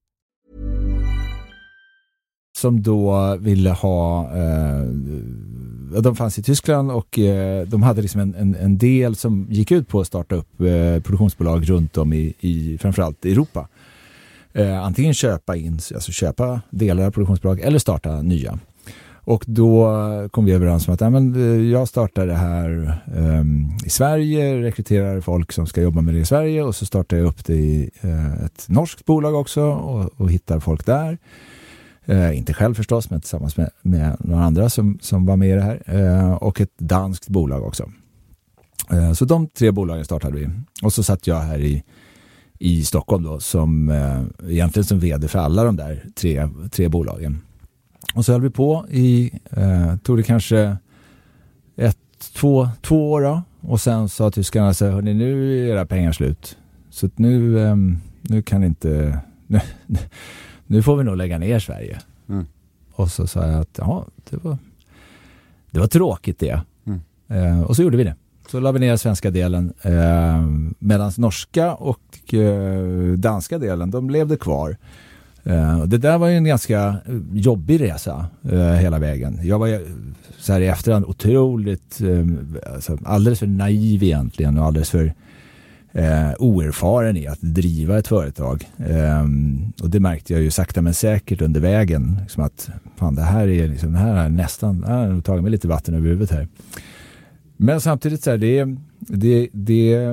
Som då ville ha eh, de fanns i Tyskland och eh, de hade liksom en, en, en del som gick ut på att starta upp eh, produktionsbolag runt om i, i framförallt Europa. Eh, antingen köpa in, alltså köpa delar av produktionsbolag eller starta nya. Och då kom vi överens om att ja, men jag startar det här um, i Sverige, rekryterar folk som ska jobba med det i Sverige och så startar jag upp det i uh, ett norskt bolag också och, och hittar folk där. Uh, inte själv förstås, men tillsammans med, med några andra som, som var med i det här. Uh, och ett danskt bolag också. Uh, så de tre bolagen startade vi. Och så satt jag här i i Stockholm då, som eh, egentligen som vd för alla de där tre, tre bolagen. Och så höll vi på i, eh, tog det kanske ett, två, två år då. Och sen sa tyskarna så här, hörni, nu är era pengar slut. Så att nu, eh, nu kan inte, nu, nu får vi nog lägga ner Sverige. Mm. Och så sa jag att ja, det var, det var tråkigt det. Mm. Eh, och så gjorde vi det. Så la vi ner svenska delen, eh, medan norska och eh, danska delen, de levde kvar. Eh, det där var ju en ganska jobbig resa eh, hela vägen. Jag var ju så här i efterhand otroligt, eh, alltså, alldeles för naiv egentligen och alldeles för eh, oerfaren i att driva ett företag. Eh, och det märkte jag ju sakta men säkert under vägen. Liksom att fan, det här är liksom, det här är nästan, jag har tagit mig lite vatten över huvudet här. Men samtidigt så här, det, det, det,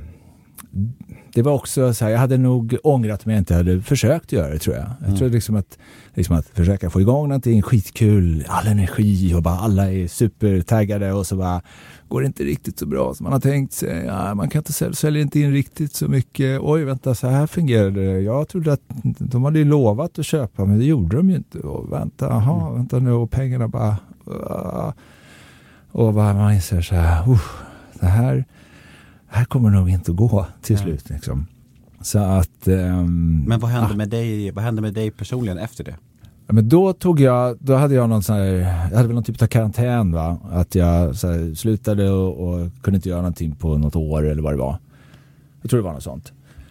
det var också så här, jag hade nog ångrat om jag inte hade försökt göra det, tror jag. Jag mm. tror liksom att, liksom att försöka få igång någonting skitkul, all energi och bara alla är supertaggade och så bara går det inte riktigt så bra som man har tänkt sig. Ja, man kan inte sälja, säljer inte in riktigt så mycket. Oj, vänta, så här fungerar det. Jag trodde att de hade ju lovat att köpa, men det gjorde de ju inte. Och vänta, aha, mm. vänta nu, och pengarna bara... Uh, Och man inser så här, uh, det här, det här kommer nog inte att gå till slut. Liksom. Så att, um, men vad hände, ah, med dig, vad hände med dig personligen efter det? Ja, men då tog jag, då hade jag någon sån här, jag hade väl någon typ av karantän, va? Att jag så här, slutade och, och kunde inte göra någonting på något år eller vad det var. Jag tror det var något sånt.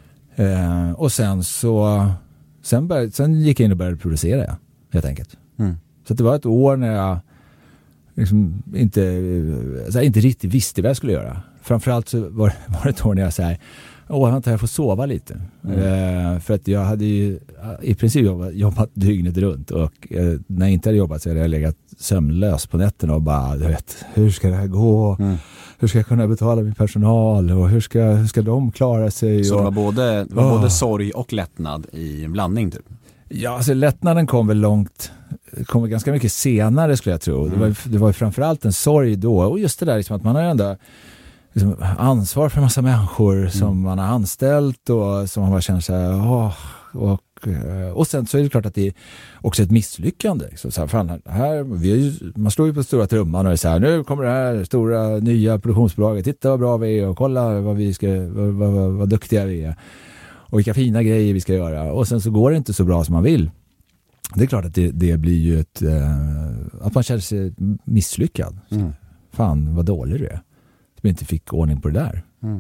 Eh, och sen så, sen, började, sen gick jag in och började producera, helt enkelt. Mm. Så det var ett år när jag liksom inte, alltså inte riktigt visste vad jag skulle göra. Framförallt så var, var det ett år när jag sa, åh, jag inte jag får sova lite. Mm. Eh, för att jag hade ju i princip jobbat, jobbat dygnet runt, och eh, när jag inte hade jobbat så hade jag legat sömnlös på nätterna och bara, du vet, hur ska det här gå? Mm. Hur ska jag kunna betala min personal? Och hur ska, hur ska de klara sig? Så och, det var, både, det var oh. både sorg och lättnad i en blandning typ? Ja, alltså lättnaden kom väl långt, kom väl ganska mycket senare, skulle jag tro. Mm. Det var, det var ju framförallt en sorg då. Och just det där liksom, att man har ändå liksom ansvar för en massa människor mm. som man har anställt och som man bara känner så här, åh, och, och sen så är det klart att det är också ett misslyckande. Så, så här, fan, här, vi är ju, man slår ju på stora trumman och är så här, nu kommer det här stora nya produktionsbolaget, titta vad bra vi är och kolla vad, vi ska, vad, vad, vad, vad duktiga vi är. Och vilka fina grejer vi ska göra. Och sen så går det inte så bra som man vill. Det är klart att det, det blir ju ett... Eh, att man känner sig misslyckad. Mm. Fan, vad dålig du är. Som inte fick ordning på det där. Mm.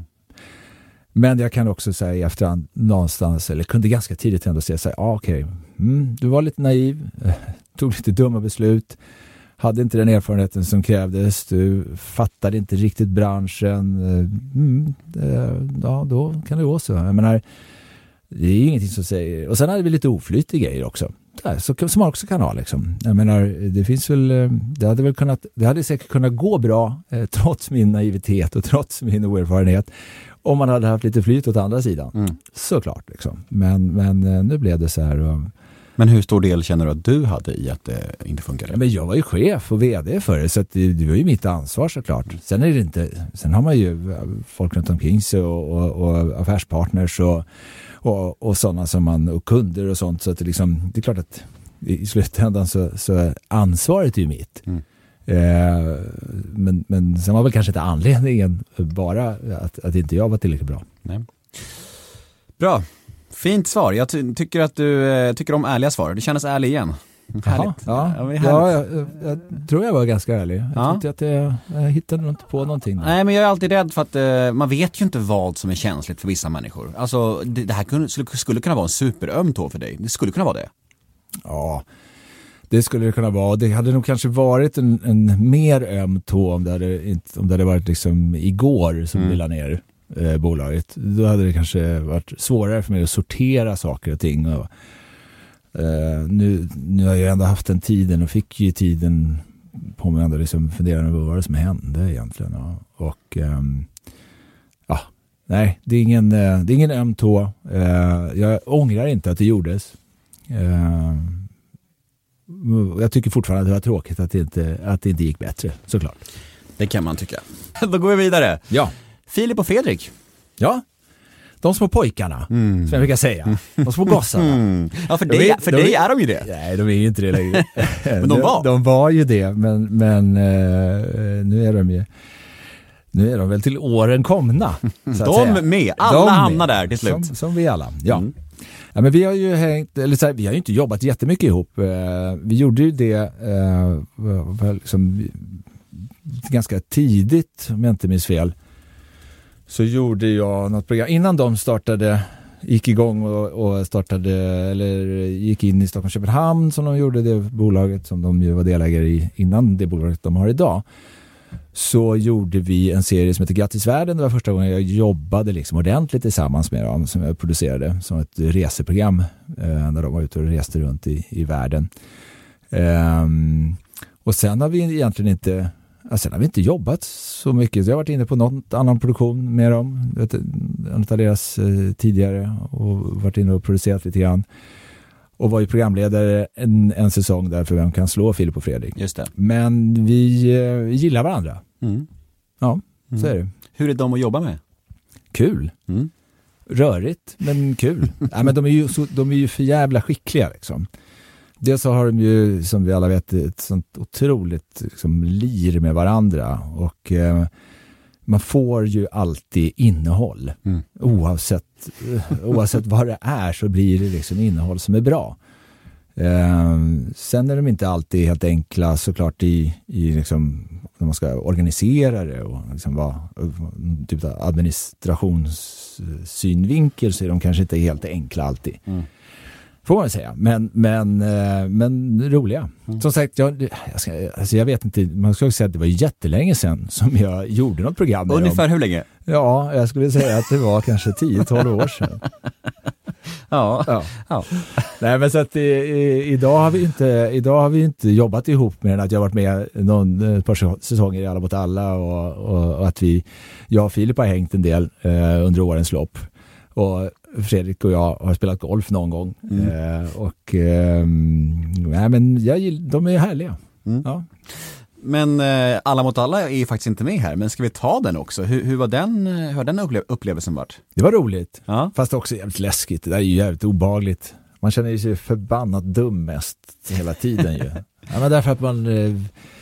Men jag kan också säga i efterhand någonstans, eller kunde ganska tidigt ändå säga så här, ah, okej, okay, mm, du var lite naiv, tog lite dumma beslut, hade inte den erfarenheten som krävdes, du fattade inte riktigt branschen, mm, det, ja, då kan det gå så. Jag menar, det är ingenting som säger, och sen hade vi lite oflyt i grejer också. Där, så, som man också kan ha liksom. Jag menar, det finns väl, det hade väl kunnat, det hade säkert kunnat gå bra eh, trots min naivitet och trots min oerfarenhet om man hade haft lite flyt åt andra sidan. Mm. Såklart liksom. Men, men nu blev det så här. Och, men hur stor del känner du att du hade i att det inte funkade? Ja, men jag var ju chef och vd för det, så att det, det var ju mitt ansvar såklart. Sen är det inte, sen har man ju folk runt omkring sig och, och, och affärspartners och, och, och sådana som man, och kunder och sånt, så att det liksom, det är klart att i slutändan så, så ansvaret är ju mitt. Mm. Eh, men, men sen var väl kanske inte anledningen bara att, att inte jag var tillräckligt bra. Nej. Bra. Fint svar. Jag ty- tycker att du eh, tycker om ärliga svar. Du känns ärlig igen. Jaha, ja, ja, ja jag, jag, jag tror jag var ganska ärlig. Jag ja. tyckte att jag, jag hittade inte på någonting. Nej, men jag är alltid rädd för att eh, man vet ju inte vad som är känsligt för vissa människor. Alltså, det, det här kunde, skulle, skulle kunna vara en superöm tå för dig. Det skulle kunna vara det. Ja, det skulle det kunna vara. Det hade nog kanske varit en, en mer öm tå om det hade, inte, om det hade varit liksom igår som mm. vi la ner eh, bolaget. Då hade det kanske varit svårare för mig att sortera saker och ting. Och, eh, nu, nu har jag ändå haft den tiden och fick ju tiden på mig ändå liksom fundera över vad det som hände egentligen. Och, och ehm, ja, nej, det är ingen, det är ingen öm tå. Eh, jag ångrar inte att det gjordes. Eh, Jag tycker fortfarande att det var tråkigt att det inte, att det inte gick bättre, såklart. Det kan man tycka. Då går vi vidare. Ja. Filip och Fredrik. Ja, de små pojkarna, mm. som jag brukar säga. De små gossarna. Mm. Ja, för, de dig, är, för de dig är de ju det. Nej, de är ju inte det längre. Men de var. De, de var ju det, men, men uh, nu är de ju nu är de väl till åren komna. Så att de säga. med, alla de hamnar där till slut. Som, som vi alla, ja. Mm. Ja, men vi har ju hängt, eller så här, vi har ju inte jobbat jättemycket ihop. Uh, vi gjorde ju det uh, liksom, ganska tidigt, om jag inte minns fel. Så gjorde jag något program innan de startade, gick igång och, och startade eller gick in i Stockholm Köpenhamn, som de gjorde, det bolaget som de ju var delägare i innan det bolaget de har idag. Så gjorde vi en serie som heter Grattis Världen. Det var första gången jag jobbade liksom ordentligt tillsammans med dem, som jag producerade som ett reseprogram eh, när de var ute och reste runt i, i världen. Um, och sen har vi egentligen inte Ja, sen har vi inte jobbat så mycket. Jag har varit inne på någon annan produktion med dem. En av deras eh, tidigare. Och varit inne och producerat lite grann. Och var ju programledare en, en säsong där för Vem kan slå Filip och Fredrik. Just det. Men vi eh, gillar varandra. Mm. Ja, mm. så är det. Hur är de att jobba med? Kul. Mm. Rörigt, men kul. ja, men de är ju så, de är ju för jävla skickliga liksom. Dels så har de ju, som vi alla vet, ett sånt otroligt liksom, lir med varandra. Och eh, man får ju alltid innehåll. Mm. Oavsett, oavsett vad det är så blir det liksom innehåll som är bra. Eh, sen är de inte alltid helt enkla såklart i, i liksom, när man ska organisera det och liksom vara typ av administrationssynvinkel, så är de kanske inte helt enkla alltid. Mm. Får man säga, men, men, men roliga. Mm. Som sagt, jag, jag, ska, alltså jag vet inte, man skulle säga att det var jättelänge sedan som jag gjorde något program. Ungefär hur länge? Ja, jag skulle säga att det var kanske tio till tolv år sedan. ja. ja. ja. Nej, men så att i, i, idag, har vi inte, idag har vi inte jobbat ihop med att jag har varit med någon, ett par säsonger i Alla mot alla och, och, och att vi, jag och Filip har hängt en del eh, under årens lopp. Och Fredrik och jag har spelat golf någon gång. Mm. Eh, och eh, nej, men jag, de är härliga. Mm. Ja. Men eh, Alla mot alla är ju faktiskt inte med här. Men ska vi ta den också? Hur, hur var den, hur har den upplev- upplevelsen varit? Det var roligt. Ja. Fast också jävligt läskigt. Det där är ju jävligt obehagligt. Man känner sig förbannat dum mest hela tiden ju. Ja, men därför att man... Eh,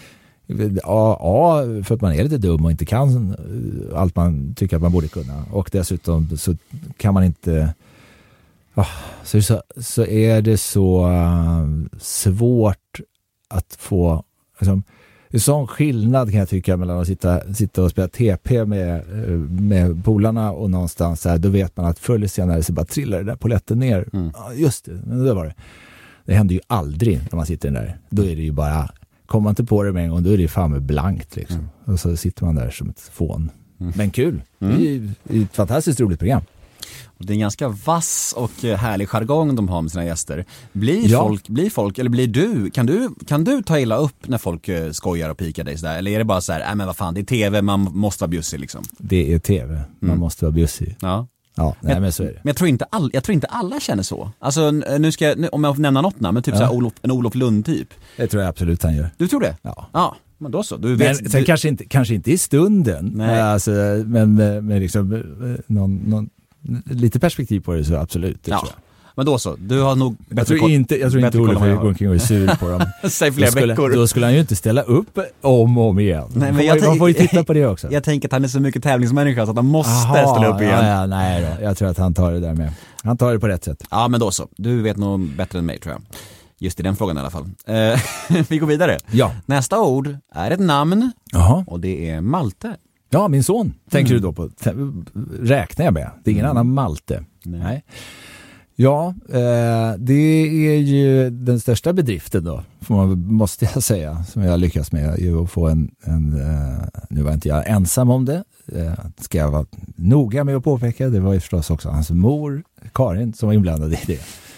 Ja, ja, för att man är lite dum och inte kan allt man tycker att man borde kunna. Och dessutom så kan man inte... Ja, så, så, så är det så uh, svårt att få... Liksom, det är sån skillnad kan jag tycka mellan att sitta, sitta och spela T P med, med polarna och någonstans så här, då vet man att förr eller senare så bara trillar det där poletten ner. Mm. Ja, just det, men det var det. Det händer ju aldrig när man sitter där. Då är det ju bara... Kommer man inte på det med en gång, då är det fan med blankt liksom. Mm. Och så sitter man där som ett fån. Mm. Men kul. Mm. Det är ju ett fantastiskt roligt program. Och det är en ganska vass och härlig jargong de har med sina gäster. Blir, ja. folk, blir folk, eller blir du, kan du, kan du ta illa upp när folk skojar och pikar dig sådär? Eller är det bara så här, nej men vad fan, det är tv, man måste vara bjussig liksom? Det är tv, man mm. måste vara bjussig. Ja. Ja, nej, men, men så är det. Men jag tror inte all, jag tror inte alla känner så. Alltså nu ska jag, nu, om jag får nämna något namn, men typ ja. så här Olof, en Olof Lund typ. Det tror jag absolut han gör. Du tror det? Ja. Ja, men då så. Du vet, men sen du... kanske inte kanske inte i stunden. Nej. Alltså, men med liksom någon, någon lite perspektiv på det så absolut, det ja. tror jag. Men då så, du har nog jag tror inte jag tror inte Olof går omkring och är sur på dem. Säg flera då skulle, veckor. Då skulle han ju inte ställa upp om och om igen. Nej, men man, jag man tänk, får ju titta på det också. Jag tänker att han är så mycket tävlingsmänniska så att han måste Aha, ställa upp igen. Ja, ja, nej då. Jag tror att han tar det där med. Han tar det på rätt sätt. Ja, men då så. Du vet nog bättre än mig tror jag. Just i den frågan i alla fall. Eh, vi går vidare. Ja. Nästa ord är ett namn. Aha. Och det är Malte. Ja, min son. Tänker mm. du då på? Räknar jag med? Det är ingen mm. annan Malte. Nej. Nej. Ja, eh, det är ju den största bedriften då, får man, måste jag säga, som jag lyckas med, ju att få en, en eh, nu var inte jag ensam om det, eh, ska jag vara noga med att påpeka, det var ju förstås också hans mor, Karin, som var inblandad i det.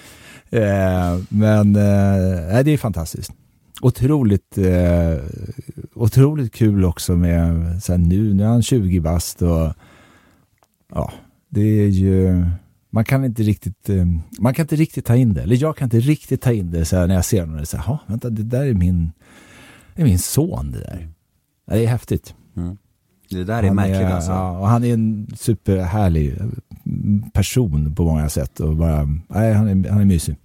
Eh, men eh, det är fantastiskt. Otroligt, eh, otroligt kul också med, så här, nu, nu är han tjugo bast och ja, det är ju... Man kan inte riktigt man kan inte riktigt ta in det. Eller jag kan inte riktigt ta in det så här, när jag ser honom och säger, ja, vänta, det där är min det är min son det där. Ja, det är häftigt. Mm. Det där är han märkligt är, alltså. Ja, och han är en superhärlig person på många sätt. Och bara, nej, han, är, han är mysig.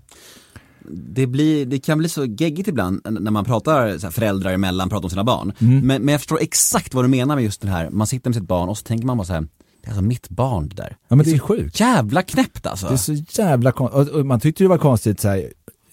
Det, blir, det kan bli så geggigt ibland när man pratar så här, föräldrar emellan, pratar om sina barn. Mm. Men, men jag förstår exakt vad du menar med just det här. Man sitter med sitt barn och så tänker man bara så här, det är alltså mitt barn det där. Ja, men det är, det är sjukt. Jävla knäppt alltså. Det är så jävla konstigt. Och, och man tyckte det var konstigt så här,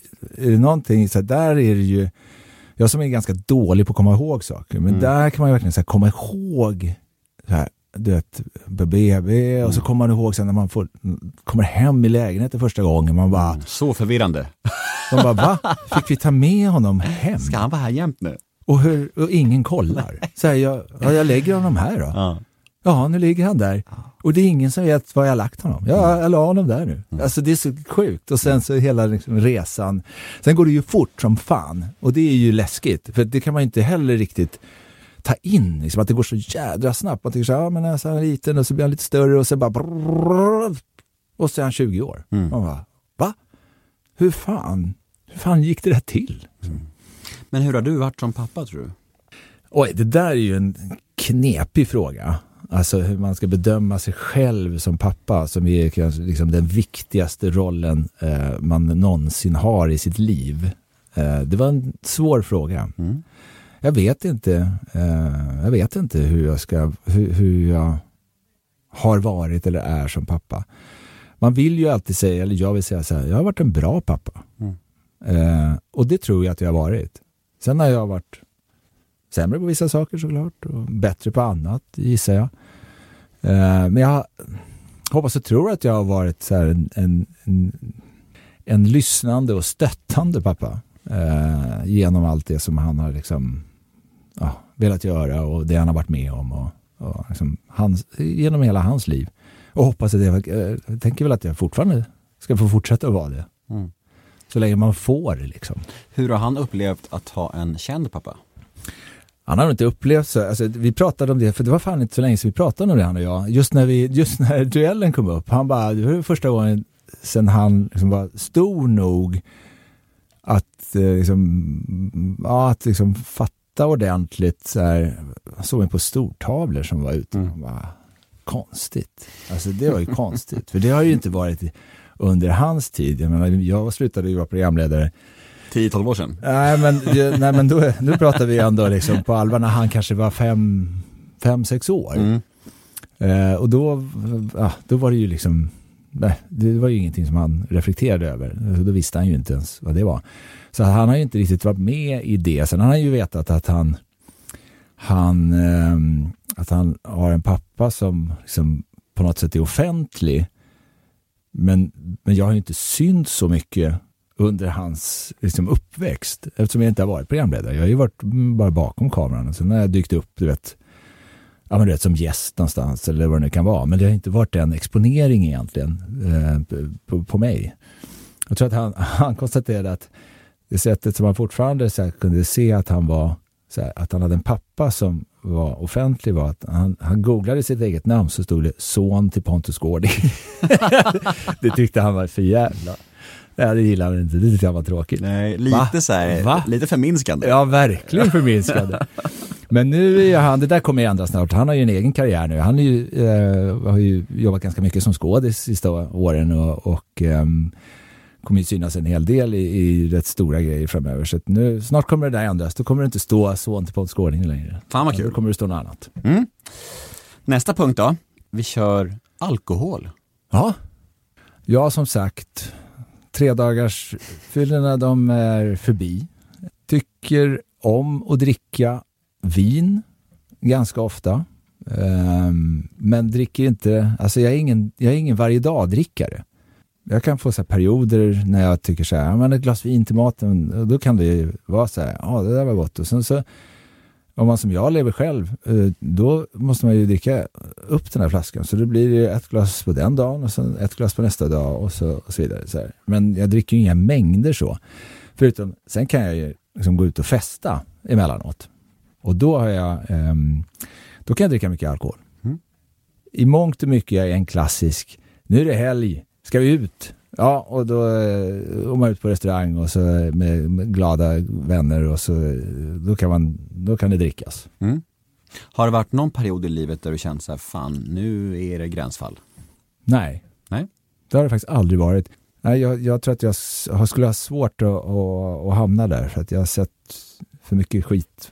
är det någonting så här, där är det ju, jag som är ganska dålig på att komma ihåg saker, men mm. där kan man ju verkligen så här, komma ihåg så här, du vet, B B B och så kommer man ihåg sen när man får, kommer hem i lägenheten första gången, man bara mm, så förvirrande. De bara, va? Fick vi ta med honom hem? Ska han vara här jämt nu? Och, hur, och ingen kollar. Så här, jag, ja, jag lägger honom här då. Ja. Ja, nu ligger han där. Och det är ingen som vet var jag har lagt honom. Ja, jag la honom där nu. Mm. Alltså det är så sjukt. Och sen så hela liksom, resan. Sen går det ju fort som fan. Och det är ju läskigt. För det kan man inte heller riktigt ta in. Liksom, att det går så jädra snabbt. Man tänker så här, ja men när jag är liten och så blir han lite större och så bara brrr, och så är han tjugo år. Mm. Man bara, va? Hur fan? Hur fan gick det där till? Mm. Men hur har du varit som pappa, tror du? Oj, det där är ju en knepig fråga. Alltså hur man ska bedöma sig själv som pappa, som är liksom den viktigaste rollen eh, man någonsin har i sitt liv. Eh, det var en svår fråga. Mm. Jag vet inte eh, jag vet inte hur jag ska hur, hur jag har varit eller är som pappa. Man vill ju alltid säga, eller jag vill säga så här, jag har varit en bra pappa. Mm. Eh, och det tror jag att jag har varit. Sen har jag varit sämre på vissa saker såklart och bättre på annat, gissar jag. Eh, men jag hoppas och tror att jag har varit så här en, en, en, en lyssnande och stöttande pappa eh, genom allt det som han har liksom, ja, velat göra och det han har varit med om och, och liksom hans, genom hela hans liv. Och hoppas att jag, jag tänker väl att jag fortfarande ska få fortsätta att vara det. Mm. Så länge man får liksom. Hur har han upplevt att ha en känd pappa? Han har inte upplevt så. Alltså, vi pratade om det, för det var fan inte så länge sedan vi pratade om det, han och jag. Just när, vi, just när duellen kom upp. Han bara, det var första gången sen han liksom var stor nog att, liksom, ja, att liksom fatta ordentligt. Så här, han såg mig på stortavlor som var ute. Mm. Han bara, konstigt. Alltså det var ju konstigt. För det har ju inte varit under hans tid. Jag menar, jag slutade ju vara programledare tio tolv år sedan. Nej, men, nej, men då, nu pratar vi ändå liksom på allvar när han kanske var fem, fem sex år. Mm. Eh, och då, ja, då var det ju liksom, nej, det var ju ingenting som han reflekterade över. Då visste han ju inte ens vad det var. Så han har ju inte riktigt varit med i det. Sen har han ju vetat att han, han, eh, att han har en pappa som liksom på något sätt är offentlig. Men, men jag har ju inte synt så mycket under hans liksom, uppväxt, eftersom jag inte har varit programledare. Jag har ju varit bara bakom kameran och sen har jag dykt upp, du vet, ja, men du vet, som gäst någonstans eller vad det nu kan vara. Men det har inte varit en exponering egentligen eh, på, på mig. Jag tror att han, han konstaterade att det sättet som han fortfarande så här, kunde se att han var så här, att han hade en pappa som var offentlig var att han, han googlade sitt eget namn, så stod det son till Pontus Gårding. Det tyckte han var för jävla. Ja, det gillar han inte. Det tyckte jag var tråkigt. Nej, lite Va? så här, Va? lite förminskande. Ja, verkligen förminskande. Men nu är han, det där kommer ju ändra snart. Han har ju en egen karriär nu. Han är ju, eh, har ju jobbat ganska mycket som skådis sista åren och, och eh, kommer ju synas en hel del i, i rätt stora grejer framöver. Så att nu, snart kommer det där ändras. Då kommer det inte stå son till Pontus Gårding längre. Fan vad kul. Då kommer det stå något annat. Mm. Nästa punkt då. Vi kör alkohol. Ja. Ja, som sagt, tre dagars fyllorna, de är förbi. Tycker om att dricka vin ganska ofta. Um, men dricker inte, alltså jag är ingen, jag är ingen varje dag drickare. Jag kan få så här perioder när jag tycker så här, men ett glas vin till maten, då kan det ju vara så här, ja, det där var gott. Och sen så, om man som jag lever själv, då måste man ju dricka upp den här flaskan. Så det blir ju ett glas på den dagen och sen ett glas på nästa dag och så, och så vidare. Så här. Men jag dricker ju inga mängder så. Förutom, sen kan jag ju liksom gå ut och festa emellanåt. Och då har jag, um, då kan jag dricka mycket alkohol. Mm. I mångt och mycket är jag en klassisk, nu är det helg, ska vi ut? Ja, och då är man ut på restaurang och så med, med glada vänner och så då kan man, då kan det drickas. Mm. Har det varit någon period i livet där du känt så här, fan, nu är det gränsfall? Nej. Nej. Det har det faktiskt aldrig varit. Nej, jag, jag tror att jag skulle ha svårt att, att, att hamna där för att jag har sett för mycket skit.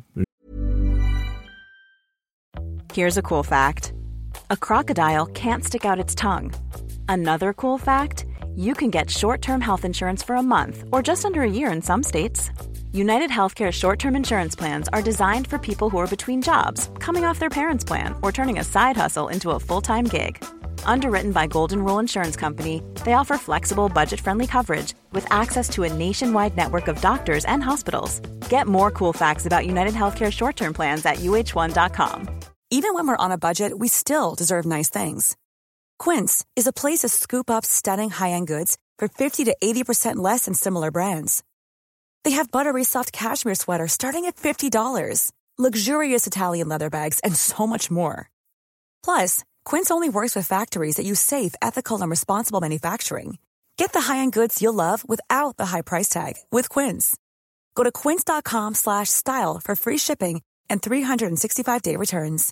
Here's a cool fact. A crocodile can't stick out its tongue. Another cool fact, you can get short-term health insurance for a month or just under a year in some states. United Healthcare short-term insurance plans are designed for people who are between jobs, coming off their parents' plan, or turning a side hustle into a full-time gig. Underwritten by Golden Rule Insurance Company, they offer flexible, budget-friendly coverage with access to a nationwide network of doctors and hospitals. Get more cool facts about United Healthcare short-term plans at U H one dot com. Even when we're on a budget, we still deserve nice things. Quince is a place to scoop up stunning high-end goods for fifty to eighty percent less than similar brands. They have buttery soft cashmere sweaters starting at fifty dollars, luxurious Italian leather bags, and so much more. Plus, Quince only works with factories that use safe, ethical, and responsible manufacturing. Get the high-end goods you'll love without the high price tag with Quince. Go to quince.com slash style for free shipping and three sixty-five day returns.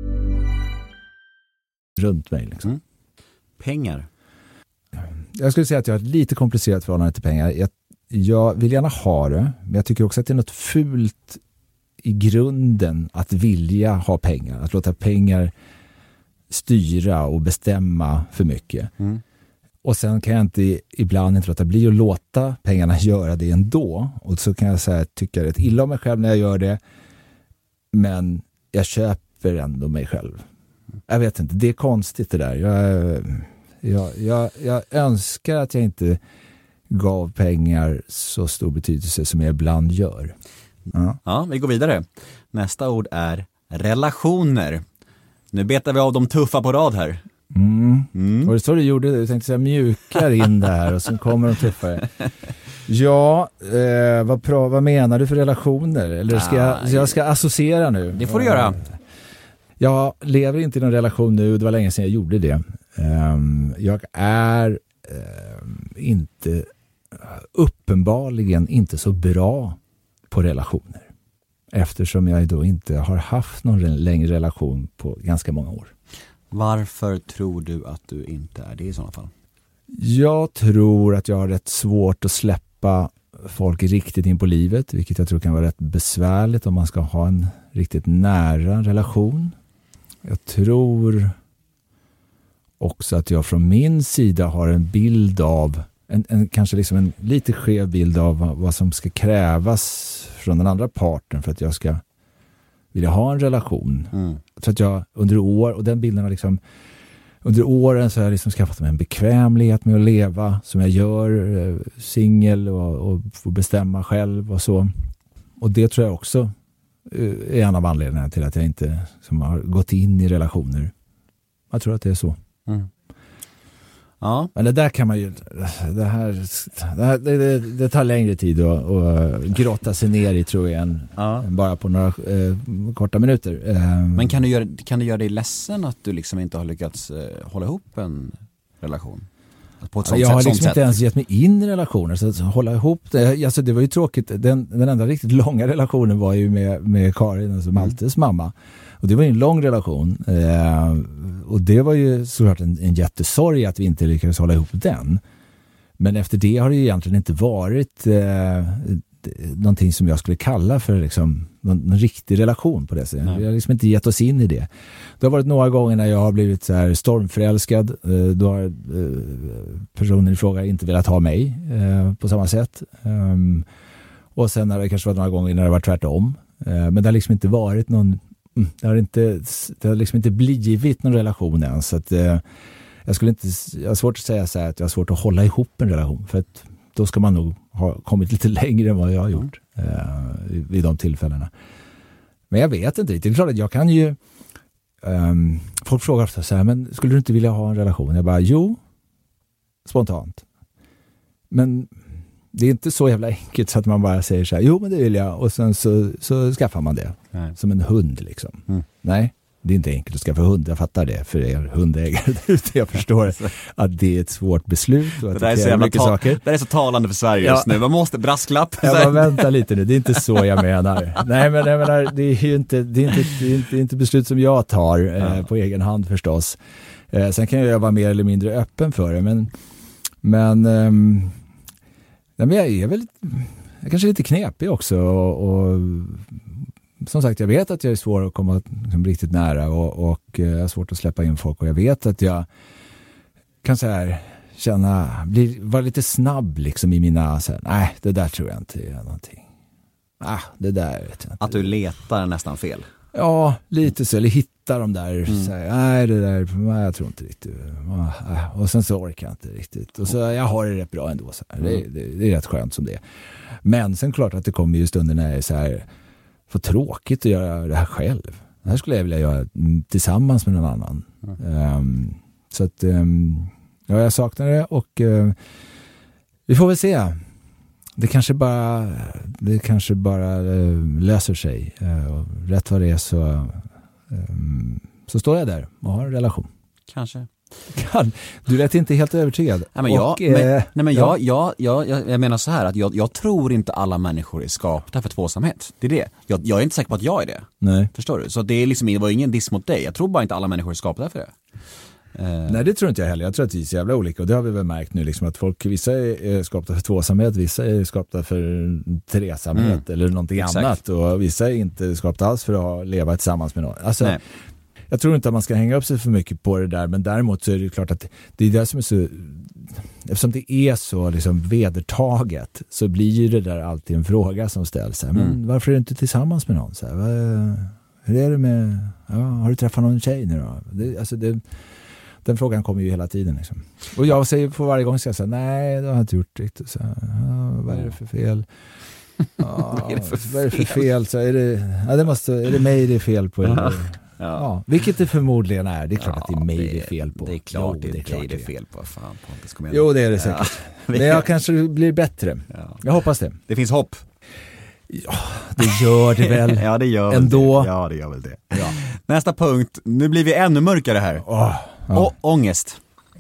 Runt mig liksom. Mm. Pengar. Jag skulle säga att jag har ett lite komplicerat förhållande till pengar. Jag, jag vill gärna ha det, men jag tycker också att det är något fult i grunden att vilja ha pengar. Att låta pengar styra och bestämma för mycket. Mm. Och sen kan jag inte ibland inte låta bli att låta pengarna göra det ändå. Och så kan jag säga att tycka rätt illa om mig själv när jag gör det. Men jag köper ändå mig själv. Jag vet inte, det är konstigt det där. Jag, jag, jag, jag önskar att jag inte gav pengar så stor betydelse som jag ibland gör. Ja, ja vi går vidare. Nästa ord är relationer. Nu betar vi av de tuffa på rad här. Mm. Mm. Och det så du gjorde, du tänkte säga mjukar in där och så kommer de tuffare. Ja, eh, vad, pra, vad menar du för relationer? Eller ska jag, jag ska associera nu? Det får du göra. Jag lever inte i någon relation nu, det var länge sedan jag gjorde det. Um, jag är um, inte, uppenbarligen inte så bra på relationer. Eftersom jag då inte har haft någon längre relation på ganska många år. Varför tror du att du inte är det i sådana fall? Jag tror att jag har rätt svårt att släppa folk riktigt in på livet, vilket jag tror kan vara rätt besvärligt om man ska ha en riktigt nära relation. Jag tror också att jag från min sida har en bild av, en, en, kanske liksom en lite skev bild av vad, vad som ska krävas från den andra parten för att jag ska vilja ha en relation. Mm. Så att jag under år, och den bilden har liksom, under åren så har jag liksom skaffat mig en bekvämlighet med att leva som jag gör, eh, singel och, och får bestämma själv och så. Och det tror jag också är en av anledningarna till att jag inte som har gått in i relationer. Jag tror att det är så. Mm. Ja. Men det där kan man ju, det här, det, här, det, det tar längre tid att, att grotta sig ner i, tror jag, än, ja. än bara på några eh, korta minuter. Eh, Men kan du, göra, kan du göra dig ledsen att du liksom inte har lyckats eh, hålla ihop en relation? På ett sånt jag sätt, har liksom inte sätt. ens gett mig in i relationer, så att hålla ihop det, alltså det var ju tråkigt. Den, den enda riktigt långa relationen var ju med, med Karin, alltså Maltes mm. mamma. Och det var ju en lång relation. Eh, och det var ju såklart en, en jättesorg att vi inte lyckades hålla ihop den. Men efter det har det ju egentligen inte varit eh, någonting som jag skulle kalla för liksom, någon, någon riktig relation på det sättet. Vi har liksom inte gett oss in i det. Det har varit några gånger när jag har blivit så här stormförälskad. Eh, då har eh, personen i fråga inte velat ha mig eh, på samma sätt. Um, och sen har det kanske varit några gånger när det var tvärtom. Eh, men det har liksom inte varit någon Det har, inte, det har liksom inte blivit någon relation än, så att eh, jag skulle inte, jag har svårt att säga så här att jag har svårt att hålla ihop en relation, för att då ska man nog ha kommit lite längre än vad jag har gjort eh, vid de tillfällena. Men jag vet inte, det är klart att jag kan ju um, folk frågar ofta så här, men skulle du inte vilja ha en relation? Jag bara, jo, spontant. Men det är inte så jävla enkelt så att man bara säger så här, jo men det vill jag, och sen så, så skaffar man det. Nej. Som en hund liksom. Mm. Nej, det är inte enkelt att skaffa hund, jag fattar det för er hundägare. Jag förstår att det är ett svårt beslut och att det, där det är så mycket ta- saker. Det är så talande för Sverige just Ja. nu, man måste brasklapp. Jag bara, vänta lite nu, det är inte så jag menar. Nej, men jag menar, det är ju inte, det är inte, det är inte, det är inte beslut som jag tar eh, Ja. på egen hand förstås. Eh, sen kan jag vara mer eller mindre öppen för det, men, men, ehm, ja, men jag är väl jag kanske är lite knepig också och, och som sagt, jag vet att jag är svår att komma liksom, riktigt nära och, och jag har svårt att släppa in folk och jag vet att jag kan så här känna, bli, vara lite snabb liksom i mina, så här, nej det där tror jag inte är någonting. Ah, det där vet jag inte. Att du letar nästan fel. Ja, lite så, eller hitta de där, Mm. så här, nej det där, nej, jag tror inte riktigt. Ah, och sen så orkar jag inte riktigt. Och så jag har det rätt bra ändå. Så här. Det, det, det är rätt skönt som det är. Men sen klart att det kommer ju stunder när jag är så här, för tråkigt att göra det här själv. Det här skulle jag vilja göra tillsammans med någon annan. Mm. Um, så att, um, ja, jag saknar det och uh, vi får väl se. Det kanske bara, det kanske bara uh, löser sig. Uh, och rätt vad det är så, um, så står jag där och har en relation. Kanske. Kan. Du lät inte helt övertygad. Nej, men jag, och, men, eh, nej, men ja. jag, jag, jag, jag menar så här att jag, jag tror inte alla människor är skapta för tvåsamhet. Det är det. Jag, jag är inte säker på att jag är det. Nej. Förstår du? Så det, är liksom, det var ingen diss mot dig. Jag tror bara inte alla människor är skapta för det. Eh. Nej, det tror inte jag heller. Jag tror att vi är så jävla olika och det har vi väl märkt nu liksom, att folk, vissa är skapta för tvåsamhet, vissa är skapta för tresamhet mm. eller någonting Exakt. annat och vissa är inte skapta alls för att leva tillsammans med någon. Alltså, Nej. Jag tror inte att man ska hänga upp sig för mycket på det där, men däremot så är det klart att det är det som är så, eftersom det är så liksom vedertaget så blir ju det där alltid en fråga som ställs. Mm. Men varför är du inte tillsammans med någon? Så här, vad, hur är det med, ja, har du träffat någon tjej nu då? Det, alltså det, den frågan kommer ju hela tiden. Liksom. Och jag säger på varje gång ska jag säga, nej det har jag inte gjort riktigt. Så, ja, vad är det för fel? Ja, vad är det för fel? Vad är det för fel? Så är det, ja, det måste, är det mig det är fel på? Eller? Ja. Ja, vilket det förmodligen är. Det är klart ja, att det är mig det är fel på. Det är klart jo, det är, det är, klart det är fel på. Fan, på jo, det är det säkert. Ja. Men jag kanske blir bättre. Ja. Jag hoppas det. Det finns hopp. Ja, det gör det väl. Ja, det gör ändå. Det. Ja, det gör väl det. Ja. Nästa punkt. Nu blir vi ännu mörkare här. Oh, ja. Och ångest.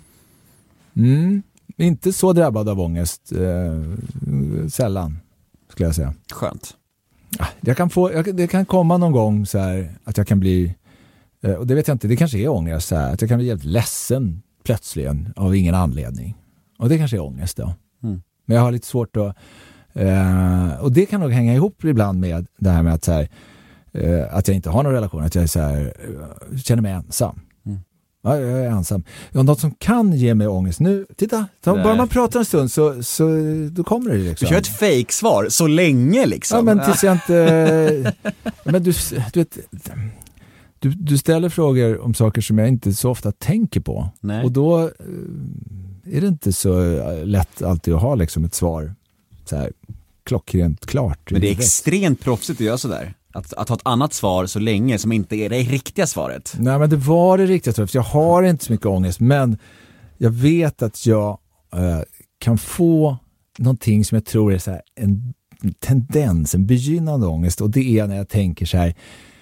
Mm, inte så drabbad av ångest. Eh, sällan, skulle jag säga. Skönt. Jag kan få, jag, det kan komma någon gång så här att jag kan bli, och det vet jag inte, det kanske är ångest så här, att jag kan bli helt ledsen plötsligen av ingen anledning. Och det kanske är ångest då. Mm. Men jag har lite svårt att, eh, och det kan nog hänga ihop ibland med det här med att så här, eh, att jag inte har någon relation, att jag är så här, känner mig ensam. Mm. Ja, jag är ensam. Ja, något som kan ge mig ångest nu, titta, ta, bara man pratar en stund så, så då kommer det liksom. Du kör ett fake-svar så länge liksom. Ja, men tills jag inte, men du, du vet, du, du ställer frågor om saker som jag inte så ofta tänker på. Nej. Och då är det inte så lätt alltid att ha liksom ett svar så här klockrent klart. Men det är extremt proffsigt att göra sådär. Att, att ha ett annat svar så länge som inte är det riktiga svaret. Nej, men det var det riktiga svaret. Jag har inte så mycket ångest, men jag vet att jag äh, kan få någonting som jag tror är så här en tendens, en begynnande ångest. Och det är när jag tänker så här,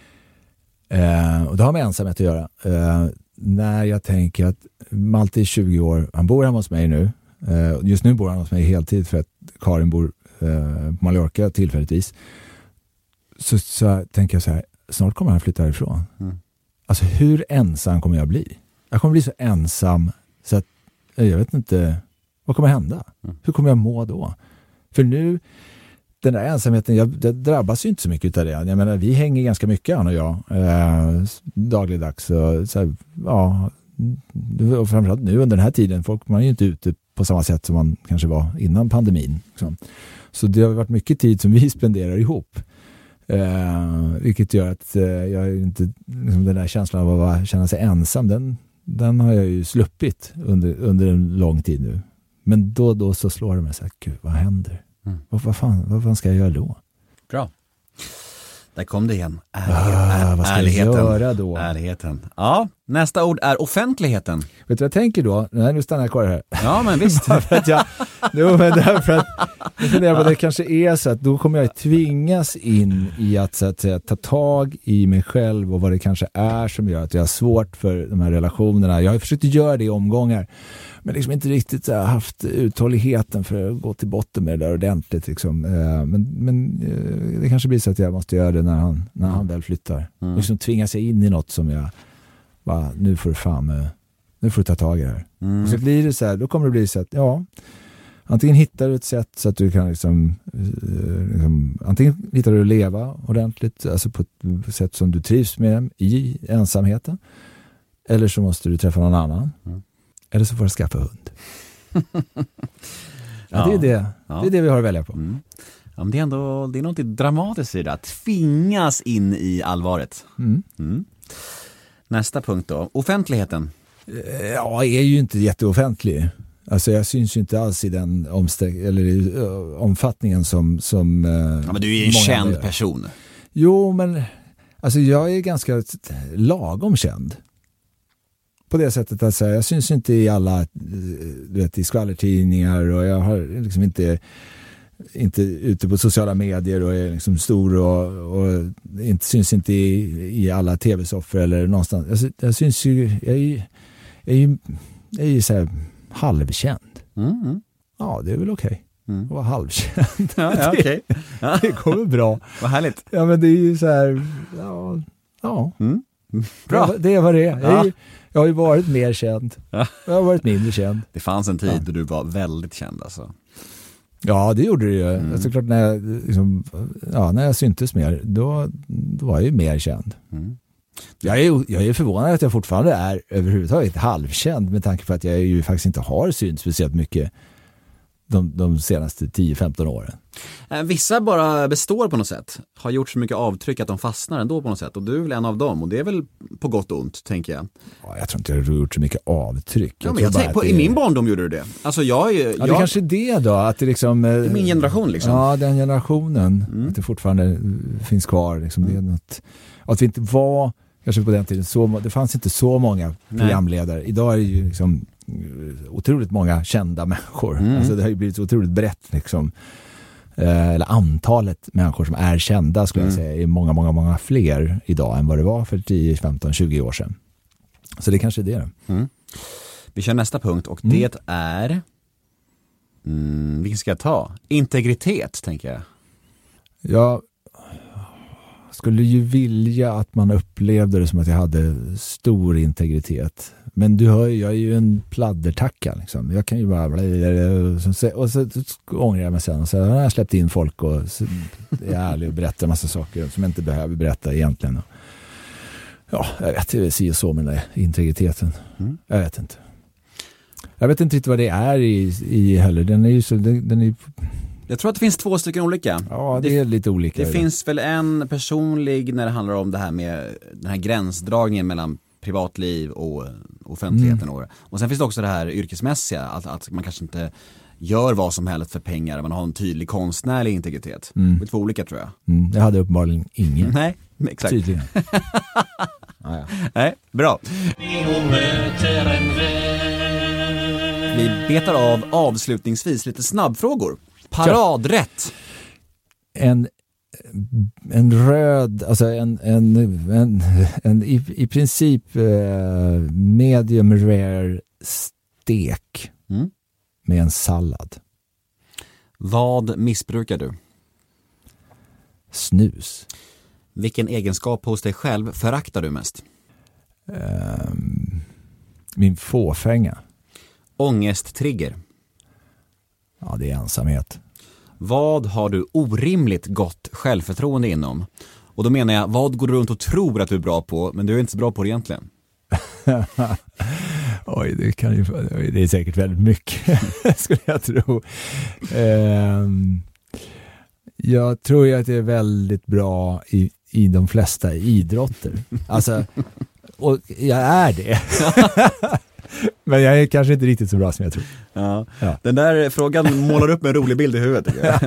äh, och det har med ensamhet att göra. Äh, när jag tänker att Malte är tjugo år, han bor hemma hos mig nu. Äh, just nu bor han hos mig heltid för att Karin bor äh, på Mallorca tillfälligtvis. Så, så tänker jag så här, snart kommer han flytta härifrån. Mm. Alltså hur ensam kommer jag bli? Jag kommer bli så ensam så att jag vet inte, vad kommer hända? Mm. Hur kommer jag må då? För nu, den där ensamheten, jag, det drabbas ju inte så mycket av det. Jag menar, vi hänger ganska mycket, han och jag, eh, dagligdags. Och, så här, ja, och framförallt nu under den här tiden, folk, man är ju inte ute på samma sätt som man kanske var innan pandemin. Liksom. Så det har varit mycket tid som vi spenderar ihop. Uh, vilket gör att uh, jag inte, liksom, den där känslan av att känna sig ensam, den, den har jag ju sluppit under, under en lång tid nu. Men då och då så slår det mig så här, gud, vad händer? Mm. Vad, vad, fan, vad fan ska jag göra då? Bra. Där kom det igen. Ärlighet, ah, vad ska ärligheten. jag göra då? Ärligheten. Ja, Nästa ord är offentligheten. Vet du vad jag tänker då? Nej, nu stannar jag kvar här. Ja, men visst. för att jag, jo, men därför att jag funderar på att det kanske är så att då kommer jag tvingas in i att, så att säga, ta tag i mig själv och vad det kanske är som gör att jag har svårt för de här relationerna. Jag har försökt göra det i omgångar, men liksom inte riktigt uh, haft uthålligheten för att gå till botten med det där ordentligt. Liksom. Uh, men men uh, det kanske blir så att jag måste göra det när han, när han väl flyttar. Mm. Liksom tvingas jag in i något som jag bara, nu får du fan, nu får du ta tag i det här. Mm. Och så blir det så här, då kommer det bli så att, ja, antingen hittar du ett sätt så att du kan liksom, liksom antingen hittar du att leva ordentligt, alltså på ett sätt som du trivs med i ensamheten, eller så måste du träffa någon annan. Mm. Eller så får du skaffa hund. ja, det är det. Ja. Det är det vi har att välja på. Mm. Ja, men det är ändå, det är något dramatiskt i det, att tvingas in i allvaret. Mm. Mm. Nästa punkt då, offentligheten. Ja, är ju inte jätteoffentlig. Alltså jag syns ju inte alls i den omsträck- eller i, uh, omfattningen som... som uh, ja, men du är ju en känd är. person. Jo, men alltså jag är ganska lagom känd. På det sättet att säga, jag syns inte i alla, du vet, i skvallertidningar, och jag har liksom inte... inte ute på sociala medier och är liksom stor och, och inte, syns inte i, i alla tv-soffor eller någonstans. Jag, jag syns ju, jag är ju, jag är ju, jag är ju så här halvkänd. Mm. Ja, det är väl okej. Okay. Mm. Att vara halvkänd. Ja, ja, okay. det, det kommer bra. Vad härligt. Ja, men det är ju så här, ja, ja. Mm. Bra. Det, det är vad det är. Jag, är ju, jag har ju varit mer känd. Ja. Jag har varit mindre känd. Det fanns en tid ja. då du var väldigt känd alltså. Ja, det gjorde det ju. Mm. Alltså, klart, när, jag, liksom, ja, när jag syntes mer, då, då var jag ju mer känd. Mm. Jag, är, jag är förvånad att jag fortfarande är överhuvudtaget halvkänd, med tanke på att jag ju faktiskt inte har synts speciellt mycket de, de senaste tio femton åren. Vissa bara består på något sätt. Har gjort så mycket avtryck att de fastnar ändå på något sätt. Och du är väl en av dem. Och det är väl på gott och ont, tänker jag. Ja, jag tror inte jag har gjort så mycket avtryck. Ja, men jag tänker på, det... I min barndom gjorde du det. Alltså jag är ja, det jag... kanske är det då. Att det liksom, det är min generation liksom. Ja, den generationen. Mm. Att det fortfarande finns kvar. Liksom. Mm. Det är något... Att vi inte var, kanske på den tiden, så, det fanns inte så många programledare. Nej. Idag är det ju liksom otroligt många kända människor. Mm. Alltså det har ju blivit otroligt brett liksom. Eller antalet människor som är kända skulle mm. jag säga är många, många, många fler idag än vad det var för tio, femton, tjugo år sedan. Så det kanske är det. Mm. Vi kör nästa punkt och mm. det är mm, vilken ska jag ta? Integritet, tänker jag. Jag skulle ju vilja att man upplevde det som att jag hade stor integritet. Men du hör ju, jag är ju en pladdertacka liksom. Jag kan ju bara och så ångrar jag mig sen och så har jag släppt in folk och så är jag ärlig och berättar en massa saker som jag inte behöver berätta egentligen. Ja, jag vet inte, se så med den integriteten. Mm. Jag vet inte. Jag vet inte riktigt vad det är i, i heller. Den är ju så, den, den är jag tror att det finns två stycken olika. Ja, det är det, lite olika. Det finns väl en personlig när det handlar om det här med den här gränsdragningen mellan privatliv och offentligheten. Mm. Och sen finns det också det här yrkesmässiga, att, att man kanske inte gör vad som helst för pengar, man har en tydlig konstnärlig integritet. Mm. Det är två olika, tror jag. Mm. Jag hade uppenbarligen ingen. Nej, exakt. Tydligen. ah, ja. Nej, bra. Vi betar av avslutningsvis lite snabbfrågor. Paradrätt. En en röd, alltså en, en, en, en i, i princip eh, medium rare stek mm. med en sallad. Vad missbrukar du? Snus. Vilken egenskap hos dig själv föraktar du mest? Um, min fåfänga. Ångesttrigger. Ja, det är ensamhet. Vad har du orimligt gott självförtroende inom? Och då menar jag, vad går du runt och tror att du är bra på, men du är inte så bra på det egentligen? Oj, det kan ju, det är säkert väldigt mycket, skulle jag tro. Um, jag tror ju att det är väldigt bra i, i de flesta idrotter. Alltså, och jag är det. Men jag är kanske inte riktigt så bra som jag tror. Ja. Ja. Den där frågan målar upp en rolig bild i huvudet, tycker jag.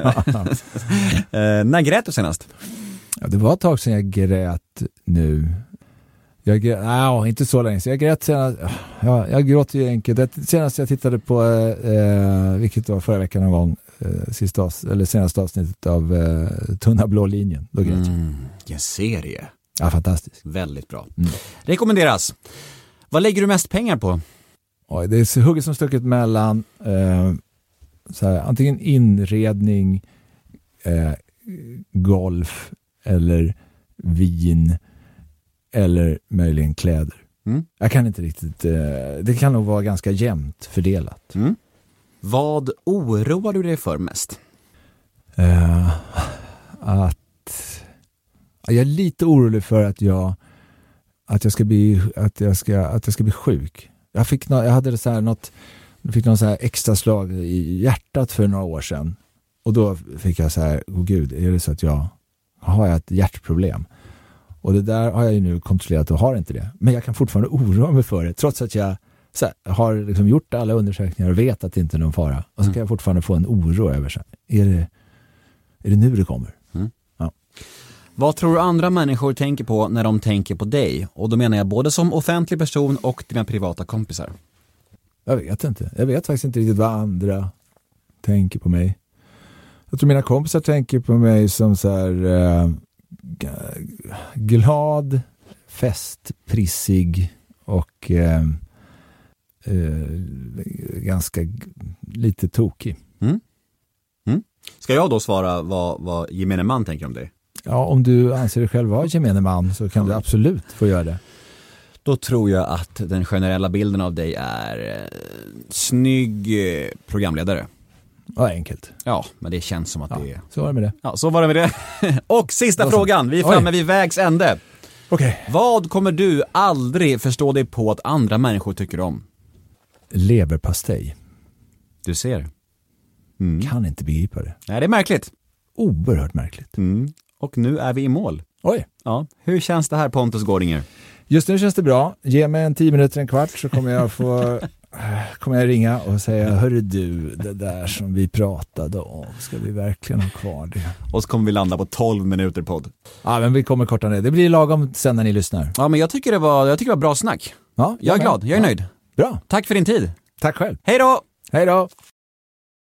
eh, när grät du senast? Ja, det var ett tag sedan jag grät nu. Jag, nej, inte så länge. Så jag grät senast, ja, jag gråter ju enkelt. Senast jag tittade på, eh, vilket var förra veckan någon gång, eh, sista avs- eller senaste avsnittet av eh, Tunna blå linjen. Då grät jag. Mm, en serie. Ja, fantastiskt. Väldigt bra. Mm. Rekommenderas. Vad lägger du mest pengar på? Oj, det är hugget som stucket mellan eh, så här, antingen inredning, eh, golf eller vin eller möjligen kläder. Mm. Jag kan inte riktigt, eh, det kan nog vara ganska jämnt fördelat. Mm. Vad oroar du dig för mest? Eh, att jag är lite orolig för att jag att jag ska bli att jag ska att jag ska bli sjuk. Jag fick no, jag hade det så här något jag fick någon så här extra slag i hjärtat för några år sedan. Och då fick jag så här, åh gud, är det så att jag har jag ett hjärtproblem? Och det där har jag ju nu kontrollerat och har inte det. Men jag kan fortfarande oroa mig för det. Trots att jag så här, har liksom gjort alla undersökningar och vet att det inte är någon fara. Och så kan mm. jag fortfarande få en oro över sig. Är det, är det nu det kommer? Mm. Ja. Vad tror du andra människor tänker på när de tänker på dig? Och då menar jag både som offentlig person och dina privata kompisar. Jag vet inte. Jag vet faktiskt inte riktigt vad andra tänker på mig. Jag tror mina kompisar tänker på mig som så här eh, glad, festprissig och eh, eh, ganska lite tokig. Mm. Mm. Ska jag då svara vad, vad gemene man tänker om dig? Ja, om du anser dig själv vara gemene man så kan du absolut få göra det. Då tror jag att den generella bilden av dig är eh, snygg eh, programledare. Ja, enkelt. Ja, men det känns som att ja, det är... Så var det med det. Ja, så var det med det. Och sista så. frågan, vi är framme vid vägs ände. Okej. Okay. Vad kommer du aldrig förstå dig på att andra människor tycker om? Leverpastej. Du ser. Mm. Kan inte begripa det. Nej, det är märkligt. Oerhört märkligt. Mm. Och nu är vi i mål. Oj. Ja, hur känns det här, Pontus Gårdinger? Just nu känns det bra. Ge mig en tio minuter, en kvart så kommer jag få kommer jag ringa och säga, hörru du, det där som vi pratade om, ska vi verkligen ha kvar det? Och så kommer vi landa på tolv minuter podd. Ja, men vi kommer korta ner. Det blir lagom sen när ni lyssnar. Ja, men jag tycker det var, jag tycker det var bra snack. Ja, jag är ja, glad, jag är ja. nöjd. Bra. Tack för din tid. Tack själv. Hej då! Hej då!